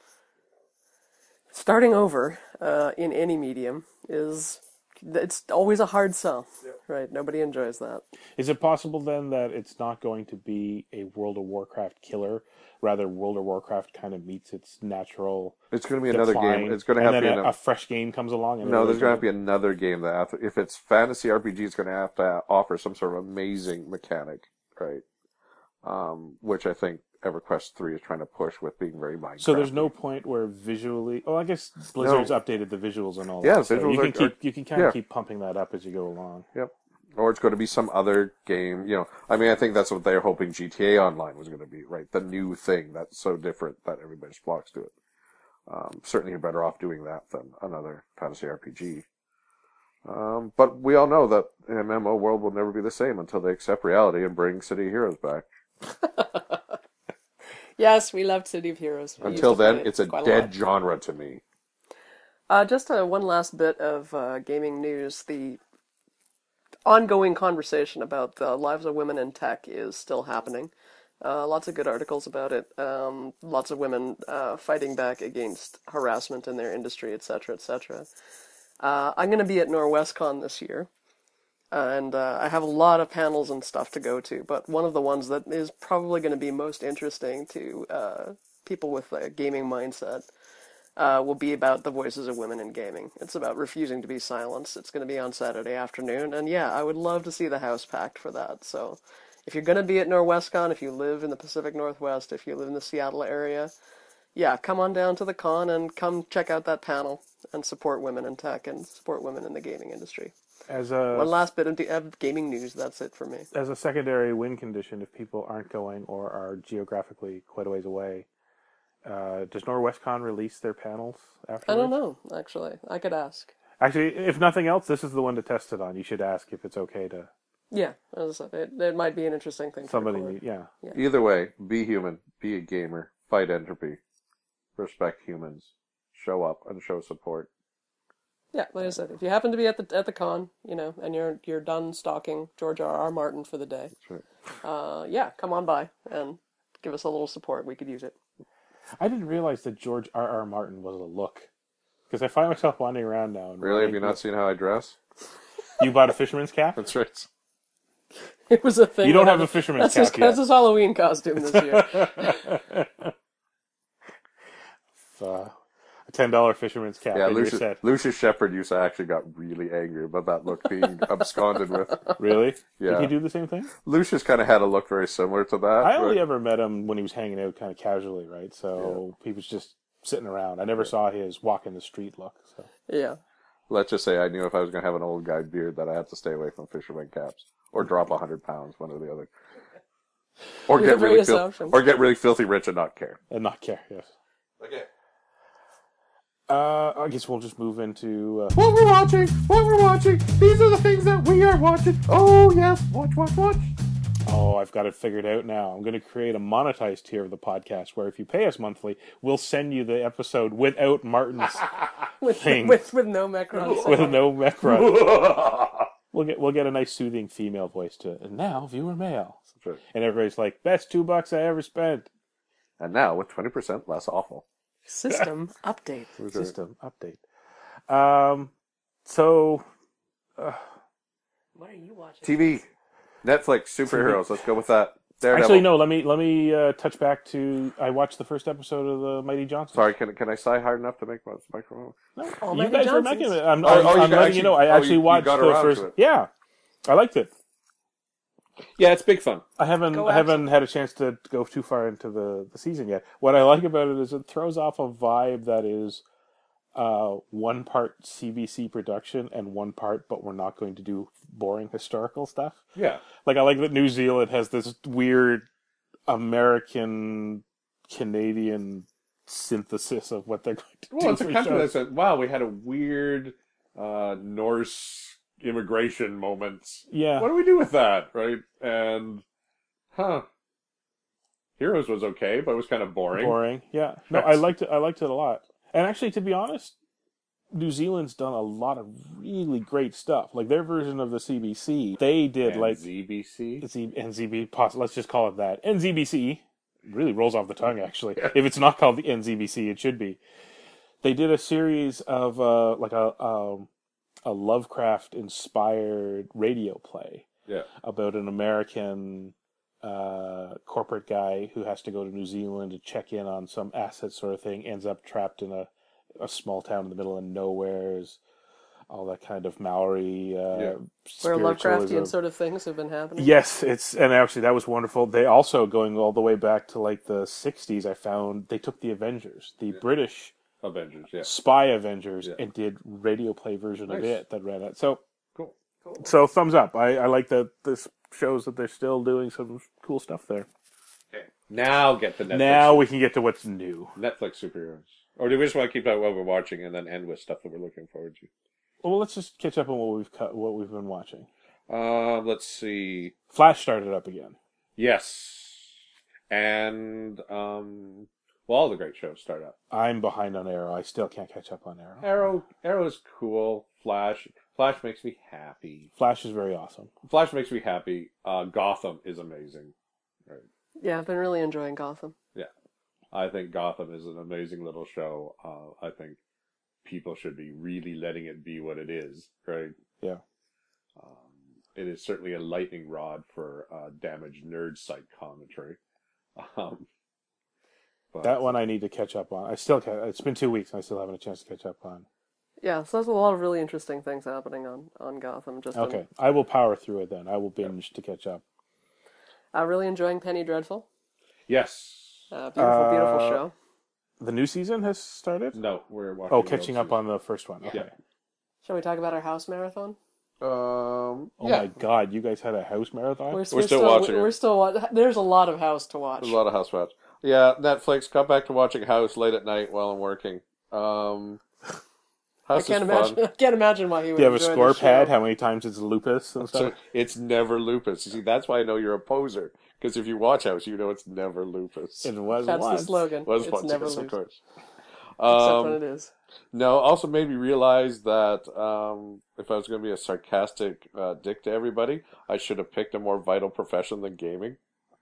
Starting over uh, in any medium is... It's always a hard sell. Right, nobody enjoys that. Is it possible then that it's not going to be a World of Warcraft killer? Rather, World of Warcraft kind of meets its natural It's going to be another decline, game. It's going to have and to be then an, a, a fresh game comes along. And no. There's going to have to be be another game that have to, if it's fantasy R P G, it's going to have to offer some sort of amazing mechanic, right? Um, which I think EverQuest three is trying to push with being very Minecraft. So there's no point where visually. Oh, I guess Blizzard's updated the visuals and all. Yeah, that. So visuals you can are- keep are- you can kind of yeah. keep pumping that up as you go along. Yep. Or it's going to be some other game, you know. I mean, I think that's what they're hoping G T A Online was going to be, right? The new thing that's so different that everybody just flocks to it. Um, certainly you're better off doing that than another fantasy R P G. Um, but we all know that the M M O world will never be the same until they accept reality and bring City of Heroes back. Yes, we loved City of Heroes. We used Until to play then, it it's a quite dead lot. genre to me. Uh, just uh, one last bit of uh, gaming news. The ongoing conversation about the lives of women in tech is still happening. Uh, lots of good articles about it. Um, lots of women uh, fighting back against harassment in their industry, et cetera, et cetera. Uh, I'm going to be at NorwestCon this year, and uh, I have a lot of panels and stuff to go to, but one of the ones that is probably going to be most interesting to uh, people with a gaming mindset uh, will be about the voices of women in gaming. It's about refusing to be silenced. It's going to be on Saturday afternoon, and yeah, I would love to see the house packed for that. So if you're going to be at NorwestCon, if you live in the Pacific Northwest, if you live in the Seattle area, yeah, come on down to the con and come check out that panel and support women in tech and support women in the gaming industry. As a One last bit of, de- of gaming news, that's it for me. as a secondary win condition, if people aren't going or are geographically quite a ways away, uh, does NorwestCon release their panels afterwards? I don't know, actually. I could ask. Actually, if nothing else, this is the one to test it on. You should ask if it's okay to Yeah, as I said, it, it might be an interesting thing somebody. to record. Yeah, Either way, be human, be a gamer, fight entropy, respect humans, show up and show support. Yeah, like I said, if you happen to be at the at the con, you know, and you're you're done stalking George R. R. Martin for the day, That's right. uh, yeah, come on by and give us a little support. We could use it. I didn't realize that George R. R. Martin was a look because I find myself wandering around now. And Really? Have you wondering- not seen how I dress? You bought a fisherman's cap? That's right. It was a thing. You don't that have a had- fisherman's that's his, cap yet. That's his Halloween costume this year. Uh, a ten dollar fisherman's cap Yeah, in your Lucius, set. Lucius Shepard used to actually got really angry about that look being absconded with. Really? Yeah. Did he do the same thing? Lucius kind of had a look very similar to that. I only but- ever met him when he was hanging out kind of casually, right? So he was just sitting around. I never saw his walk in the street look. So Yeah. Let's just say I knew if I was going to have an old guy beard that I had to stay away from fisherman caps or drop a hundred pounds, one or the other, or Your get very really fil- assumptions. or get really filthy rich and not care. and not care. Yes. Okay. Uh, I guess we'll just move into. Uh, What we're watching, what we're watching, these are the things that we are watching. Oh yes, watch, watch, watch. Oh, I've got it figured out now. I'm going to create a monetized tier of the podcast where if you pay us monthly, we'll send you the episode without Martin's with, thing. with with no Mecron. with no Mecron. We'll get we'll get a nice soothing female voice to it. And now viewer mail. That's right. And everybody's like, best two bucks I ever spent. And now with twenty percent less awful. System update. System update. Um, so uh, What are you watching? T V, Netflix, superheroes. Let's go with that. Daredevil. actually, no. Let me let me uh, touch back to. I watched the first episode of the Mighty Johnson. Sorry, can can I sigh hard enough to make my microphone? No, Oh, you Mighty guys were Johnsons. making it. I'm, Oh, I'm, oh, you I'm got- letting actually- you know. I oh, actually you- you watched got the around first. to it. Yeah, I liked it. Yeah, it's big fun. I haven't Go I haven't had a chance to go too far into the, the season yet. What I like about it is it throws off a vibe that is uh, one part C B C production and one part, but we're not going to do boring historical stuff. Yeah. Like I like that New Zealand has this weird American Canadian synthesis of what they're going to do. Well, it's a for country shows. that said, wow, we had a weird uh, Norse immigration moment. Yeah. What do we do with that, right? And, huh. Heroes was okay, but it was kind of boring. Boring. Yeah. No, I liked it. I liked it a lot. And actually, to be honest, New Zealand's done a lot of really great stuff. Like their version of the C B C, they did And like Z B C. Z- N Z B. Poss- let's just call it that. N Z B C really rolls off the tongue. Actually, if it's not called the N Z B C, it should be. They did a series of uh, like a um, a Lovecraft-inspired radio play Yeah. about an American uh, corporate guy who has to go to New Zealand to check in on some asset sort of thing, ends up trapped in a, a small town in the middle of nowheres, all that kind of Maori uh, Yeah. Where Lovecraftian spiritualism. sort of things have been happening. Yes, it's and actually that was wonderful. They also going all the way back to like the sixties. I found they took the Avengers, the British Avengers, yeah. spy Avengers, Yeah. and did radio play version of Nice. it that ran it. So Cool. so thumbs up. I, I like that this shows that they're still doing some cool stuff there. Okay. Now get the Netflix. Now we can get to what's new. Netflix superheroes. Or do we just want to keep that what we're watching and then end with stuff that we're looking forward to? Well, let's just catch up on what we've cut, what we've been watching. Uh, let's see. Flash started up again. Yes. And, um, well, all the great shows start up. I'm behind on Arrow. I still can't catch up on Arrow. Arrow, Arrow is cool. Flash, Flash makes me happy. Flash is very awesome. Flash makes me happy. Uh, Gotham is amazing. Right. Yeah, I've been really enjoying Gotham. Yeah. I think Gotham is an amazing little show. Uh, I think people should be really letting it be what it is, right? Yeah. Um, it is certainly a lightning rod for uh, damaged nerd site commentary. Um, but, That one I need to catch up on. I still ca It's been two weeks and I still haven't a chance to catch up on. Yeah, so there's a lot of really interesting things happening on, on Gotham. Just in- Okay. I will power through it then. I will binge to catch up. I'm really enjoying Penny Dreadful. Yes. Uh, beautiful, beautiful Uh, show. The new season has started? No, we're watching. Oh, the catching old up on the first one. Okay. Yeah. Shall we talk about our house marathon? season. Um, Oh yeah. my god, you guys had a house marathon? We're, still watching it. We're still wa- There's a lot of house to watch. There's a lot of house watch. Yeah, Netflix. Got back to watching House late at night while I'm working. Um, I House can't is imagine. fun. I can't imagine why he would. Do you have a enjoy score this pad? show. How many times it's lupus and So stuff? it's never lupus. You see, that's why I know you're a poser. Because if you watch House, you know it's never lupus. It was That's once. the slogan. Was it's once, never yes, lose, of course. except Um, when it is. No, also made me realize that um, if I was going to be a sarcastic uh, dick to everybody, I should have picked a more vital profession than gaming.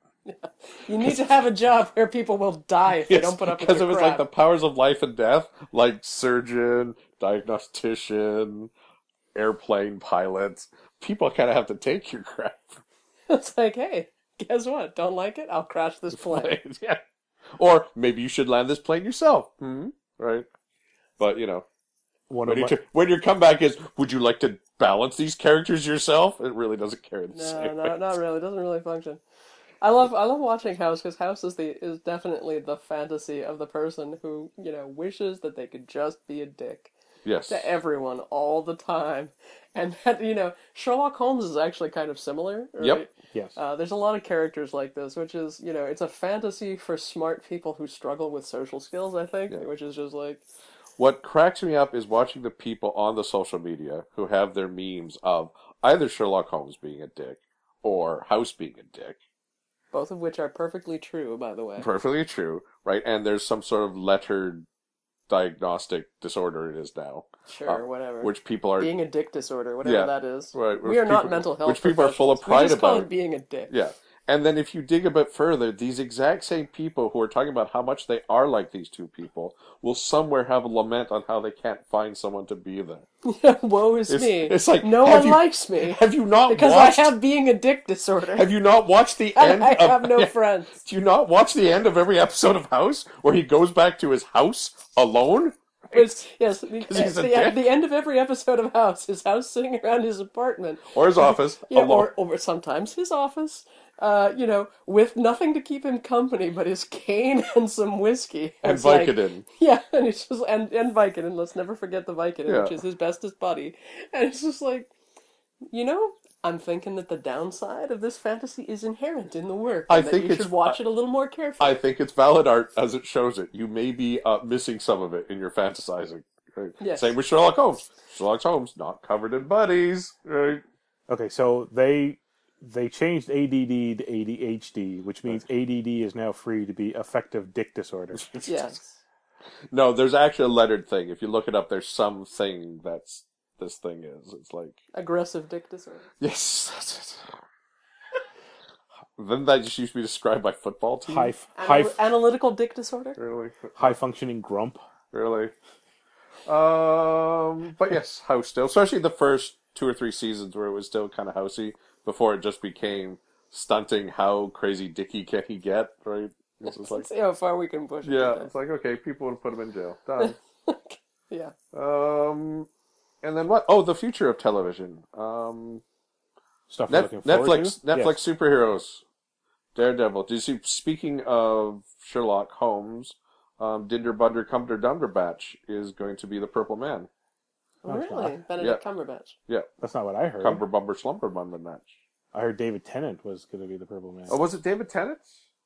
You need to have a job where people will die if they don't put up with because your it was crap. like the powers of life and death, like surgeon, diagnostician, airplane pilot. People kind of have to take your crap. It's like, hey, guess what? Don't like it? I'll crash this plane. yeah. Or maybe you should land this plane yourself. Hmm? Right? But, you know, One when, of you my, t- when your comeback is, would you like to balance these characters yourself? It really doesn't carry the No, same no, way. not really. It doesn't really function. I love I love watching House because House is the is definitely the fantasy of the person who, you know, wishes that they could just be a dick Yes. to everyone all the time. And that, you know, Sherlock Holmes is actually kind of similar. Right? Yep. yes. Uh, there's a lot of characters like this, which is, you know, it's a fantasy for smart people who struggle with social skills, I think, Yeah. which is just like, What cracks me up is watching the people on the social media who have their memes of either Sherlock Holmes being a dick or House being a dick. Both of which are perfectly true, by the way. Perfectly true, right? And there's some sort of lettered diagnostic disorder it is now. Sure, uh, whatever. Which people are... Being a dick disorder, whatever Yeah, that is. right, We which are not people- mental health which people are full of professionals. pride We just call about. it being a dick. Yeah. And then if you dig a bit further, these exact same people who are talking about how much they are like these two people will somewhere have a lament on how they can't find someone to be there. Woe is It's- me. it's like, no have one you- likes me. Have you not Because watched... I have being a dick disorder. Have you not watched the and end I of... have no friends. Do you not watch the end of every episode of House where he goes back to his house alone? It's, yes, the, he's a the, dick. the end of every episode of House, his house sitting around his apartment. Or his office Yeah, alone. or, or sometimes his office, uh, you know, with nothing to keep him company but his cane and some whiskey. And It's like- Vicodin. yeah, and it's just, and, and Vicodin, let's never forget the Vicodin, Yeah. which is his bestest buddy. And it's just like, you know, I'm thinking that the downside of this fantasy is inherent in the work. I and that think you it's- should watch it a little more carefully. I think it's valid art as it shows it. You may be uh, missing some of it in your fantasizing. Right? Yes. Same with Sherlock Holmes. Sherlock Holmes, not covered in buddies. Right? Okay, so they they changed A D D to A D H D, which means A D D is now free to be affective dick disorder. Yes. No, there's actually a lettered thing. If you look it up, there's something that's this thing is. It's like, Aggressive dick disorder. yes, that's it. Then that just used to be described by football teams. High high Anal- analytical dick disorder? Really? high functioning grump. Really? Um, but yes, House still, especially the first two or three seasons where it was still kind of housey before it just became stunting how crazy dicky can he get, right? It's just like, Let's see how far we can push it. yeah, to it's like, okay, people would put him in jail. Done. that. Yeah. um, and then what? Oh, the future of television. Um, Stuff we're Net- looking forward Netflix, to. Netflix Yes. superheroes. Daredevil. Do you see, speaking of Sherlock Holmes, um, Dinder Bunder Cumber Dumberbatch is going to be the Purple Man. No, it's Really? not. Benedict Yeah. Cumberbatch. Yeah. That's not what I heard. Cumber Bumber Slumber Bumber Match. I heard David Tennant was going to be the Purple Man. Oh, was it David Tennant?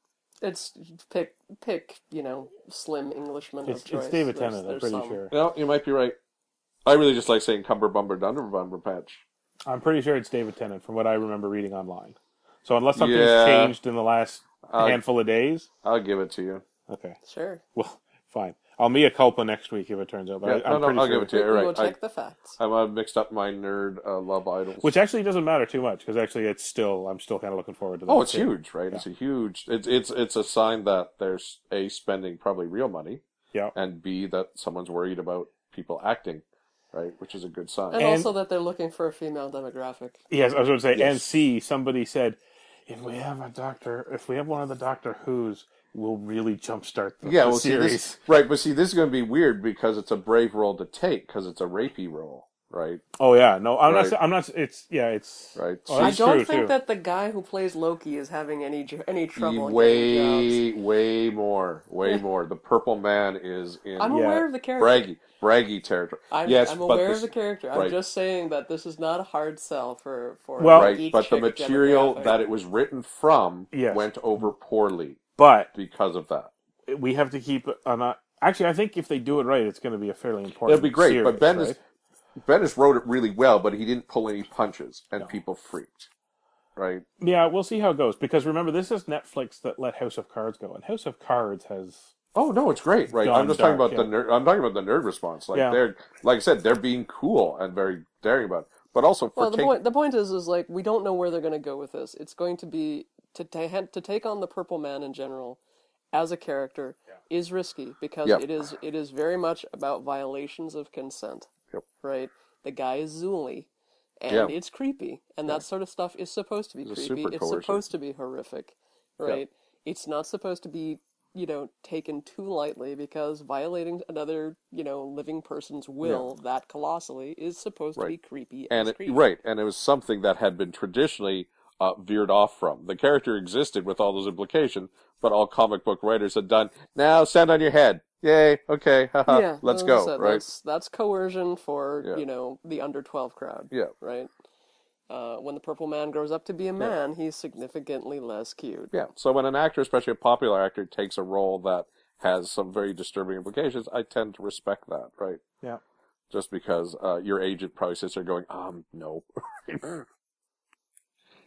It's pick pick, you know, slim Englishman It's, of choice. it's David There's- Tennant, I'm there's pretty some. sure. No, you might be right. I really just like saying Cumber Bumber Dunder Bumber Patch. I'm pretty sure it's David Tennant from what I remember reading online. So unless something's Yeah. changed in the last Uh, handful of days, I'll give it to you. okay. Sure. Well, fine. I'll mea culpa next week if it turns out. But Yeah, I, no, I'm no, pretty I'll sure. give it to you. We You're will right. I, check the facts. I'm uh, mixed up my nerd uh, Love Idols. Which actually doesn't matter too much because actually it's still I'm still kind of looking forward to that. Oh, it's too. huge, right? It's a huge. It's it's it's a sign that there's a spending probably real money, Yeah. and B that someone's worried about people acting, right? Which is a good sign. And, And- also that they're looking for a female demographic. Yes, I was going to say. Yes. And C, somebody said, if we have a Doctor, if we have one of the Doctor Who's, we'll really jumpstart the, yeah, the well, see, series. this, right? But see, this is going to be weird because it's a brave role to take because it's a rapey role, right? Oh yeah, no, I'm Right. not. I'm not. It's yeah, it's Right. Oh, I that's don't true, think too. that the guy who plays Loki is having any jo- any trouble getting way, jobs. way more, way more. The Purple Man is in I'm Yeah. aware of the character. braggy, braggy territory. I'm, yes, I'm but aware this- of the character. I'm right. just saying that this is not a hard sell for for Well- a Right, geek but the chick material demographic. that it was written from Yes. went over poorly But because of that. we have to keep an eye. Actually, I think if they do it right, it's going to be a fairly important. It'd be great, series, but Bendis, right? Bendis wrote it really well, but he didn't pull any punches, and people freaked. Right? Yeah, we'll see how it goes. Because remember, this is Netflix that let House of Cards go, and House of Cards has. Oh no, it's great. Right? Gone I'm just dark, talking about yeah. the nerd. I'm talking about the nerd response. Like Yeah. they're, like I said, they're being cool and very daring about it. But also for Well, the take- point the point is is like we don't know where they're going to go with this. It's going to be to ta- to take on the Purple Man in general as a character is risky because Yep. it is it is very much about violations of consent. Yep. Right? The guy is Zuli, and Yeah. it's creepy, and that sort of stuff is supposed to be It's creepy. super It's coercive. supposed to be horrific, right? It's not supposed to be, you know, taken too lightly because violating another, you know, living person's will that colossally is supposed to be Right. creepy and as it, creepy. right, and it was something that had been traditionally uh, veered off from. The character existed with all those implications, but all comic book writers had done. Now stand on your head. Yay. Okay. Haha. Yeah, Let's as I go. said, right. That's that's coercion for Yeah. you know the under twelve crowd. Yeah. Right. Uh, when the Purple Man grows up to be a man, he's significantly less cute. Yeah. So when an actor, especially a popular actor, takes a role that has some very disturbing implications, I tend to respect that. Right. Yeah. Just because uh, your agent probably sits there going, um, no.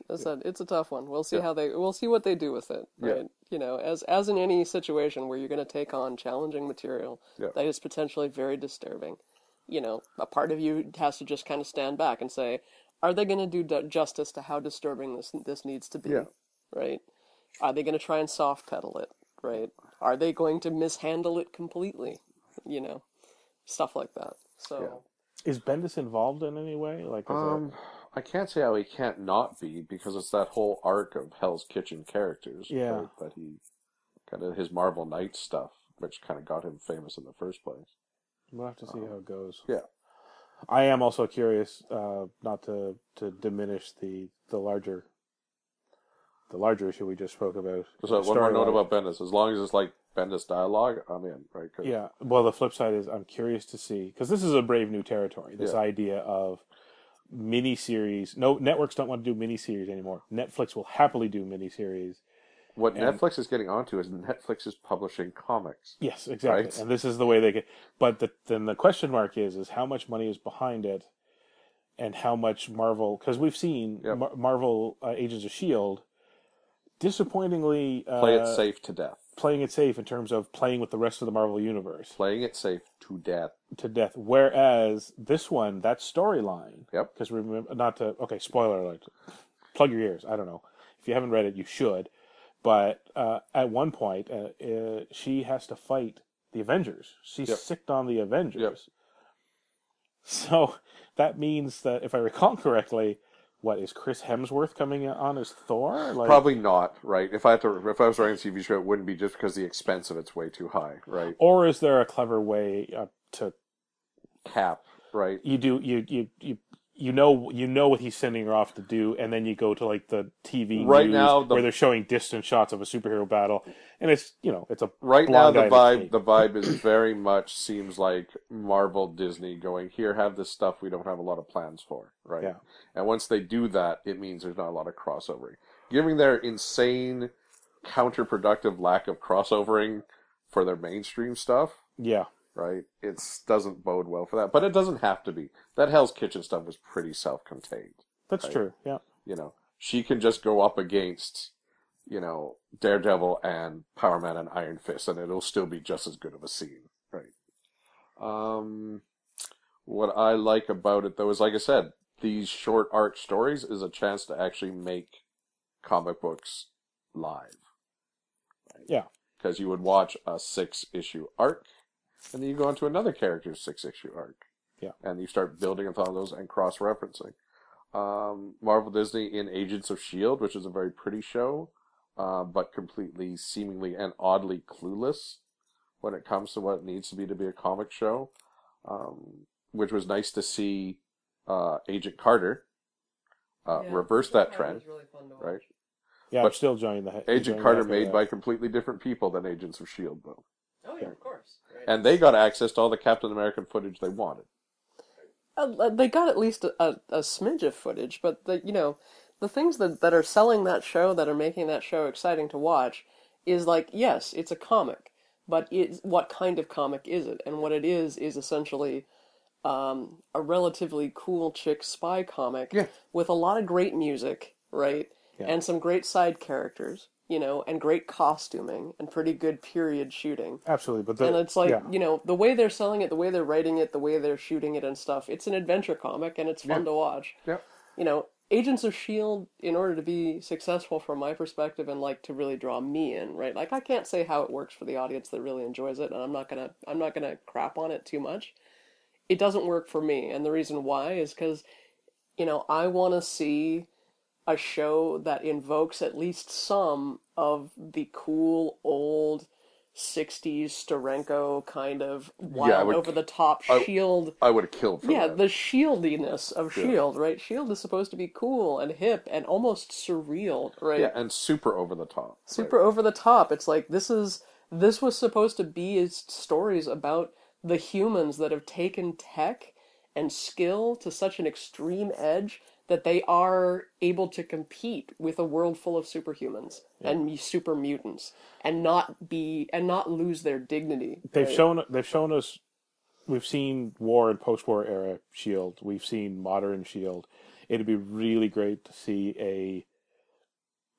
As I said, it's a tough one. We'll see Yeah. how they. We'll see what they do with it. Yeah. Right. You know, as as in any situation where you're going to take on challenging material Yeah. that is potentially very disturbing, you know, a part of you has to just kind of stand back and say, are they going to do d- justice to how disturbing this this needs to be? Yeah. Right. Are they going to try and soft pedal it? Right. Are they going to mishandle it completely? You know, stuff like that. So. Is Bendis involved in any way? Like, is Um, I can't say how he can't not be, because it's that whole arc of Hell's Kitchen characters. Yeah. Right, that he, kind of his Marvel Knights stuff, which kind of got him famous in the first place. it, we'll have to see how it goes. Yeah. I am also curious, uh, not to, to diminish the, the larger the larger issue we just spoke about. So The one more note storyline. about Bendis. As long as it's like Bendis dialogue, I'm in, right? 'Cause- Yeah. Well, the flip side is I'm curious to see, because this is a brave new territory. This Yeah. idea of miniseries. No, networks don't want to do miniseries anymore. Netflix will happily do miniseries. What And- Netflix is getting onto is Netflix is publishing comics. Yes, exactly. Right. And this is the way they get. But the, then the question mark is, is how much money is behind it, and how much Marvel? Because we've seen Yep. Mar- Marvel uh, Agents of Shield disappointingly uh, Play it safe to death. playing it safe in terms of playing with the rest of the Marvel universe Playing it safe to death. to death. Whereas this one, that storyline, Yep. because remember not to okay, spoiler alert, plug your ears. I don't know if you haven't read it, you should. But uh, at one point, uh, uh, she has to fight the Avengers. She's Yep. sicked on the Avengers. Yep. So that means that, if I recall correctly, what is Chris Hemsworth coming on as Thor? Like, Probably not, right? If I had to, if I was writing a T V show, it wouldn't be just because the expense of it's way too high, right? or is there a clever way uh, to Cap, right? you do you you you you know you know what he's sending her off to do, and then you go to like the T V Right news now, the- where they're showing distant shots of a superhero battle, and it's you know it's a Right now, blonde the guy in a vibe, cape. the vibe is very much seems like Marvel, Disney going, here, have this stuff we don't have a lot of plans for, right? Yeah. And once they do that, it means there's not a lot of crossovering. Given their insane, counterproductive lack of crossovering for their mainstream stuff, yeah. right? It doesn't bode well for that. But it doesn't have to be. That Hell's Kitchen stuff was pretty self-contained. That's Right. true. Yeah. You know, she can just go up against, you know, Daredevil and Power Man and Iron Fist, and it'll still be just as good of a scene, right? Um, what I like about it, though, is like I said, these short arc stories is a chance to actually make comic books live. Yeah. Because you would watch a six-issue arc, and then you go on to another character's six-issue arc. Yeah. And you start building upon those and cross-referencing. Um, Marvel Disney in Agents of S H I E L D, which is a very pretty show, uh, but completely, seemingly, and oddly clueless when it comes to what it needs to be to be a comic show. Um, which was nice to see uh, Agent Carter uh, reverse that trend, right? Yeah. I'm But still enjoying the Agent enjoying Carter that for made that. by completely different people than Agents of S H I E L D, though. Oh yeah, of course. Right. And they got access to all the Captain American footage they wanted. Uh, they got at least a, a, a smidge of footage, but the you know the things that, that are selling that show, that are making that show exciting to watch, is like, yes, it's a comic, but it's, what kind of comic is it? And what it is is essentially um, a relatively cool chick spy comic Yeah. with a lot of great music, right? Yeah. And some great side characters, you know, and great costuming and pretty good period shooting. Absolutely, but the, And it's like, yeah. you know, the way they're selling it, the way they're writing it, the way they're shooting it and stuff, it's an adventure comic and it's fun Yeah. to watch. Yep. You know, Agents of S H I E L D, in order to be successful from my perspective and like to really draw me in, right? Like I can't say how it works for the audience that really enjoys it, and I'm not gonna I'm not gonna crap on it too much. It doesn't work for me, and the reason why is because, you know, I want to see a show that invokes at least some of the cool old sixties Steranko kind of wild, would- over the top I- shield. I would have killed for Yeah, that. the shieldiness of Shield, right? Shield is supposed to be cool and hip and almost surreal, right? Yeah, and super over the top. Super over the top. It's like this is this was supposed to be is stories about the humans that have taken tech and skill to such an extreme edge that they are able to compete with a world full of superhumans and super mutants and not be and not lose their dignity. They've right? shown they've shown us. We've seen war and post-war era Shield. We've seen modern Shield. It'd be really great to see a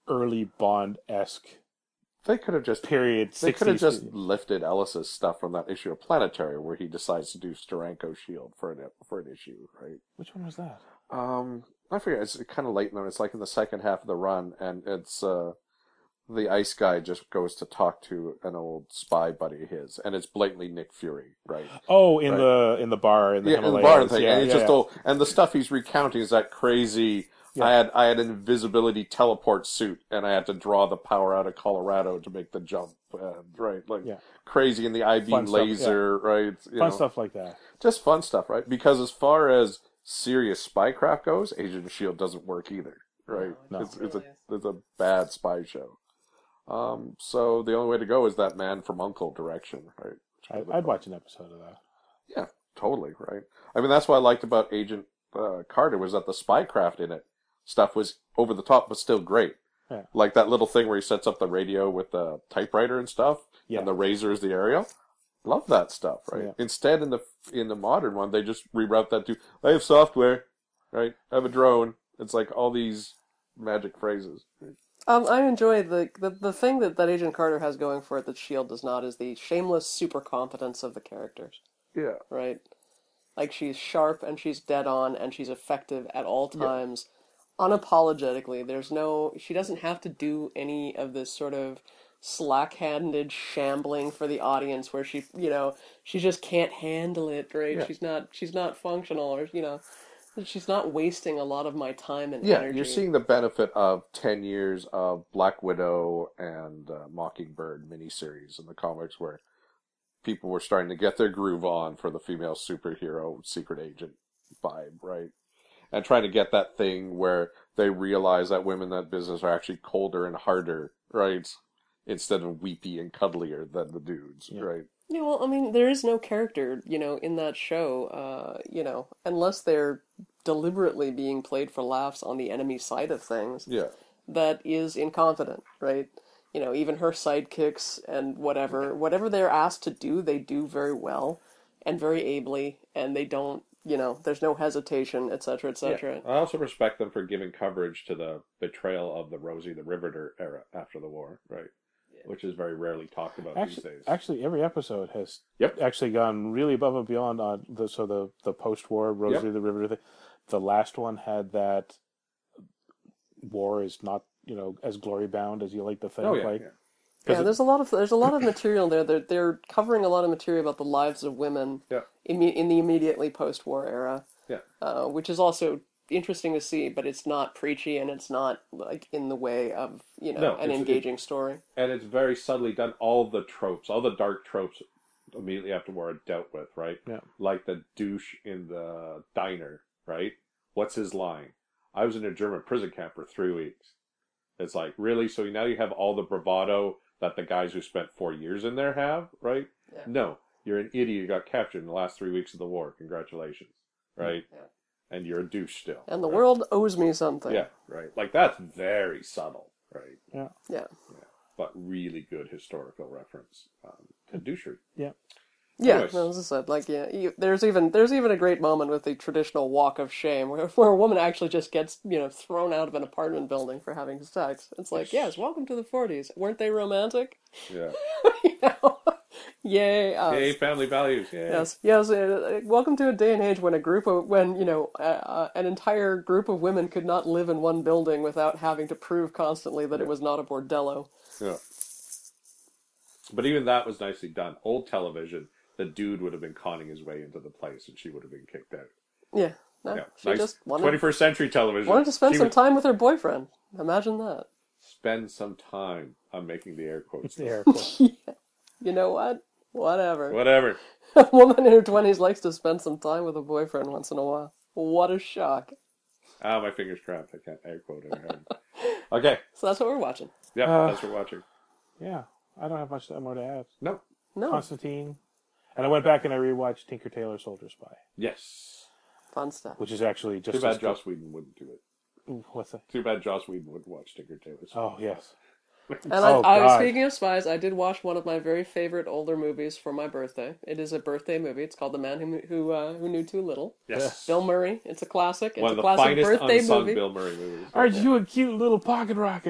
early Bond-esque They could have just period. They could have sixties. just lifted Ellis's stuff from that issue of Planetary, where he decides to do Steranko's shield for an for an issue, right? Which one was that? Um, I forget. It's kind of late in there. It's like in the second half of the run, and it's uh, the Ice Guy just goes to talk to an old spy buddy of his, and it's blatantly Nick Fury, right? Oh, in Right. the in the bar in the Yeah, in the Himalayas. bar thing, Yeah, and he's yeah, just yeah. all, and the stuff he's recounting is that crazy. Yeah. I had I had an invisibility teleport suit, and I had to draw the power out of Colorado to make the jump. Uh, right, like Yeah. crazy in the I beam Fun stuff, laser, right? You fun know. stuff like that. Just fun stuff, right? Because as far as serious spycraft goes, Agent of Shield doesn't work either, right? No. It's, it's a it's a bad spy show. Um, so the only way to go is that Man from Uncle direction, right? I, I'd watch an episode of that. Yeah, totally, right? I mean, that's what I liked about Agent uh, Carter was that the spycraft in it stuff was over the top, but still great. Yeah. Like that little thing where he sets up the radio with the typewriter and stuff, Yeah. and the razor is the aerial. Love that stuff, right? Yeah. Instead, in the in the modern one, they just reroute that to I have software, right? I have a drone. It's like all these magic phrases. Um, I enjoy the, the the thing that, that Agent Carter has going for it that S H I E L D does not is the shameless super competence of the characters, Yeah, right? Like she's sharp and she's dead on and she's effective at all times, unapologetically. There's no, she doesn't have to do any of this sort of slack-handed shambling for the audience where she, you know, she just can't handle it, right? Yeah. She's not she's not functional, or you know, she's not wasting a lot of my time and yeah. energy. You're seeing the benefit of ten years of Black Widow and uh, Mockingbird miniseries in the comics, where people were starting to get their groove on for the female superhero secret agent vibe, right? And trying to get that thing where they realize that women in that business are actually colder and harder, right? Instead of weepy and cuddlier than the dudes, Yeah. right? Yeah, well, I mean, there is no character, you know, in that show, uh, you know, unless they're deliberately being played for laughs on the enemy side of things, Yeah. that is incompetent, right? You know, even her sidekicks and whatever, whatever they're asked to do, they do very well and very ably, and they don't, you know, there's no hesitation, et cetera, et cetera. I also respect them for giving coverage to the betrayal of the Rosie the Riveter era after the war, right? Which is very rarely talked about Actually, these days. actually, every episode has Yep. actually gone really above and beyond on the so the the post-war Rosie Yep. the Riveter thing. The last one had that war is not you know as glory bound as you like to think. oh yeah, like, yeah. Yeah, there's a lot of there's a lot of material there. They're they're covering a lot of material about the lives of women Yeah. imme- in the immediately post-war era. Yeah. uh, which is also interesting to see, but it's not preachy and it's not like in the way of you know No, an it's- engaging story. And it's very subtly done. All the tropes, all the dark tropes immediately after war are dealt with, right? Yeah. Like the douche in the diner, right? What's his line? I was in a German prison camp for three weeks. It's like, really? So now you have all the bravado that the guys who spent four years in there have, right? Yeah. No. You're an idiot who got captured in the last three weeks of the war. Congratulations. Right? Yeah. And you're a douche still. And the right? world owes me something. Yeah, right. Like, that's very subtle, right? yeah, Yeah. But really good historical reference um, to douchery. Yeah, Anyways. no, as I said, like yeah, you, there's even there's even a great moment with the traditional walk of shame where, where a woman actually just gets you know thrown out of an apartment building for having sex. It's like, yes, welcome to the forties. Weren't they romantic? Yeah. you know, yay! Uh, Yay, family values. Yay. Yes, yes. Uh, welcome to a day and age when a group of when you know uh, uh, an entire group of women could not live in one building without having to prove constantly that it was not a bordello. Yeah. But even that was nicely done. Old television, the dude would have been conning his way into the place and she would have been kicked out. Yeah, no, Yeah. she Nice just wanted, twenty-first century television. wanted to spend She some would time with her boyfriend. Imagine that. Spend some time. I'm making the air quotes. the air quote. You know what? Whatever. Whatever. A woman in her twenties likes to spend some time with a boyfriend once in a while. What a shock. Ah, my fingers cramped. I can't air quote any harder. Okay. So that's what we're watching. Yeah, Uh, that's what we're watching. Yeah, I don't have much more to add. No. No, Constantine, and I went back and I rewatched Tinker Tailor Soldier Spy, Yes. fun stuff. which is actually just Too bad as good- Joss Whedon wouldn't do it. Ooh, what's that? Too bad Joss Whedon wouldn't watch Tinker Tailor. Oh yes. And Oh, I, I was God. speaking of spies. I did watch one of my very favorite older movies for my birthday. It is a birthday movie. It's called The Man Who Who uh, Who Knew Too Little. Yes. Bill Murray. It's a classic. It's One a of the classic finest birthday unsung movie. Bill Murray movies. Aren't you a cute little pocket rocket?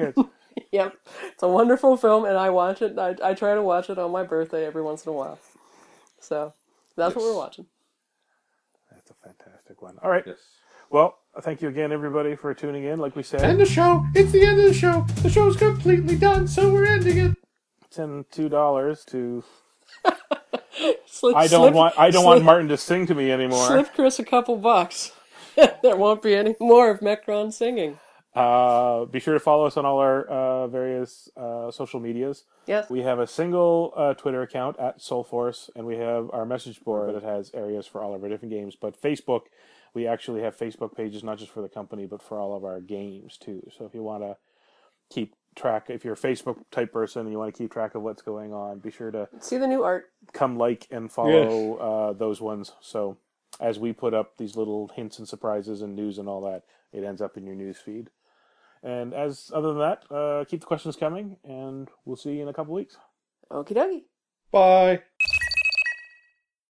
Yep, it's a wonderful film, and I watch it. I, I try to watch it on my birthday every once in a while. So that's what Yes. we're watching. That's a fantastic one. All right. Yes. Well, thank you again, everybody, for tuning in. Like we said, End the show. It's the end of the show. The show's completely done, so we're ending it. send two dollars to. Slip, I don't slip, want. I don't slip, want Martin to sing to me anymore. Slip Chris a couple bucks. There won't be any more of Mecron singing. Uh, be sure to follow us on all our uh, various uh, social medias. Yes. We have a single uh, Twitter account at Soulforce, and we have our message board that has areas for all of our different games. But Facebook, we actually have Facebook pages not just for the company, but for all of our games too. So if you want to keep track, if you're a Facebook type person and you want to keep track of what's going on, be sure to See the new art. come like and follow uh, those ones. So as we put up these little hints and surprises and news and all that, it ends up in your news feed. And as other than that, uh, keep the questions coming, and we'll see you in a couple weeks. Okie dokie. Bye.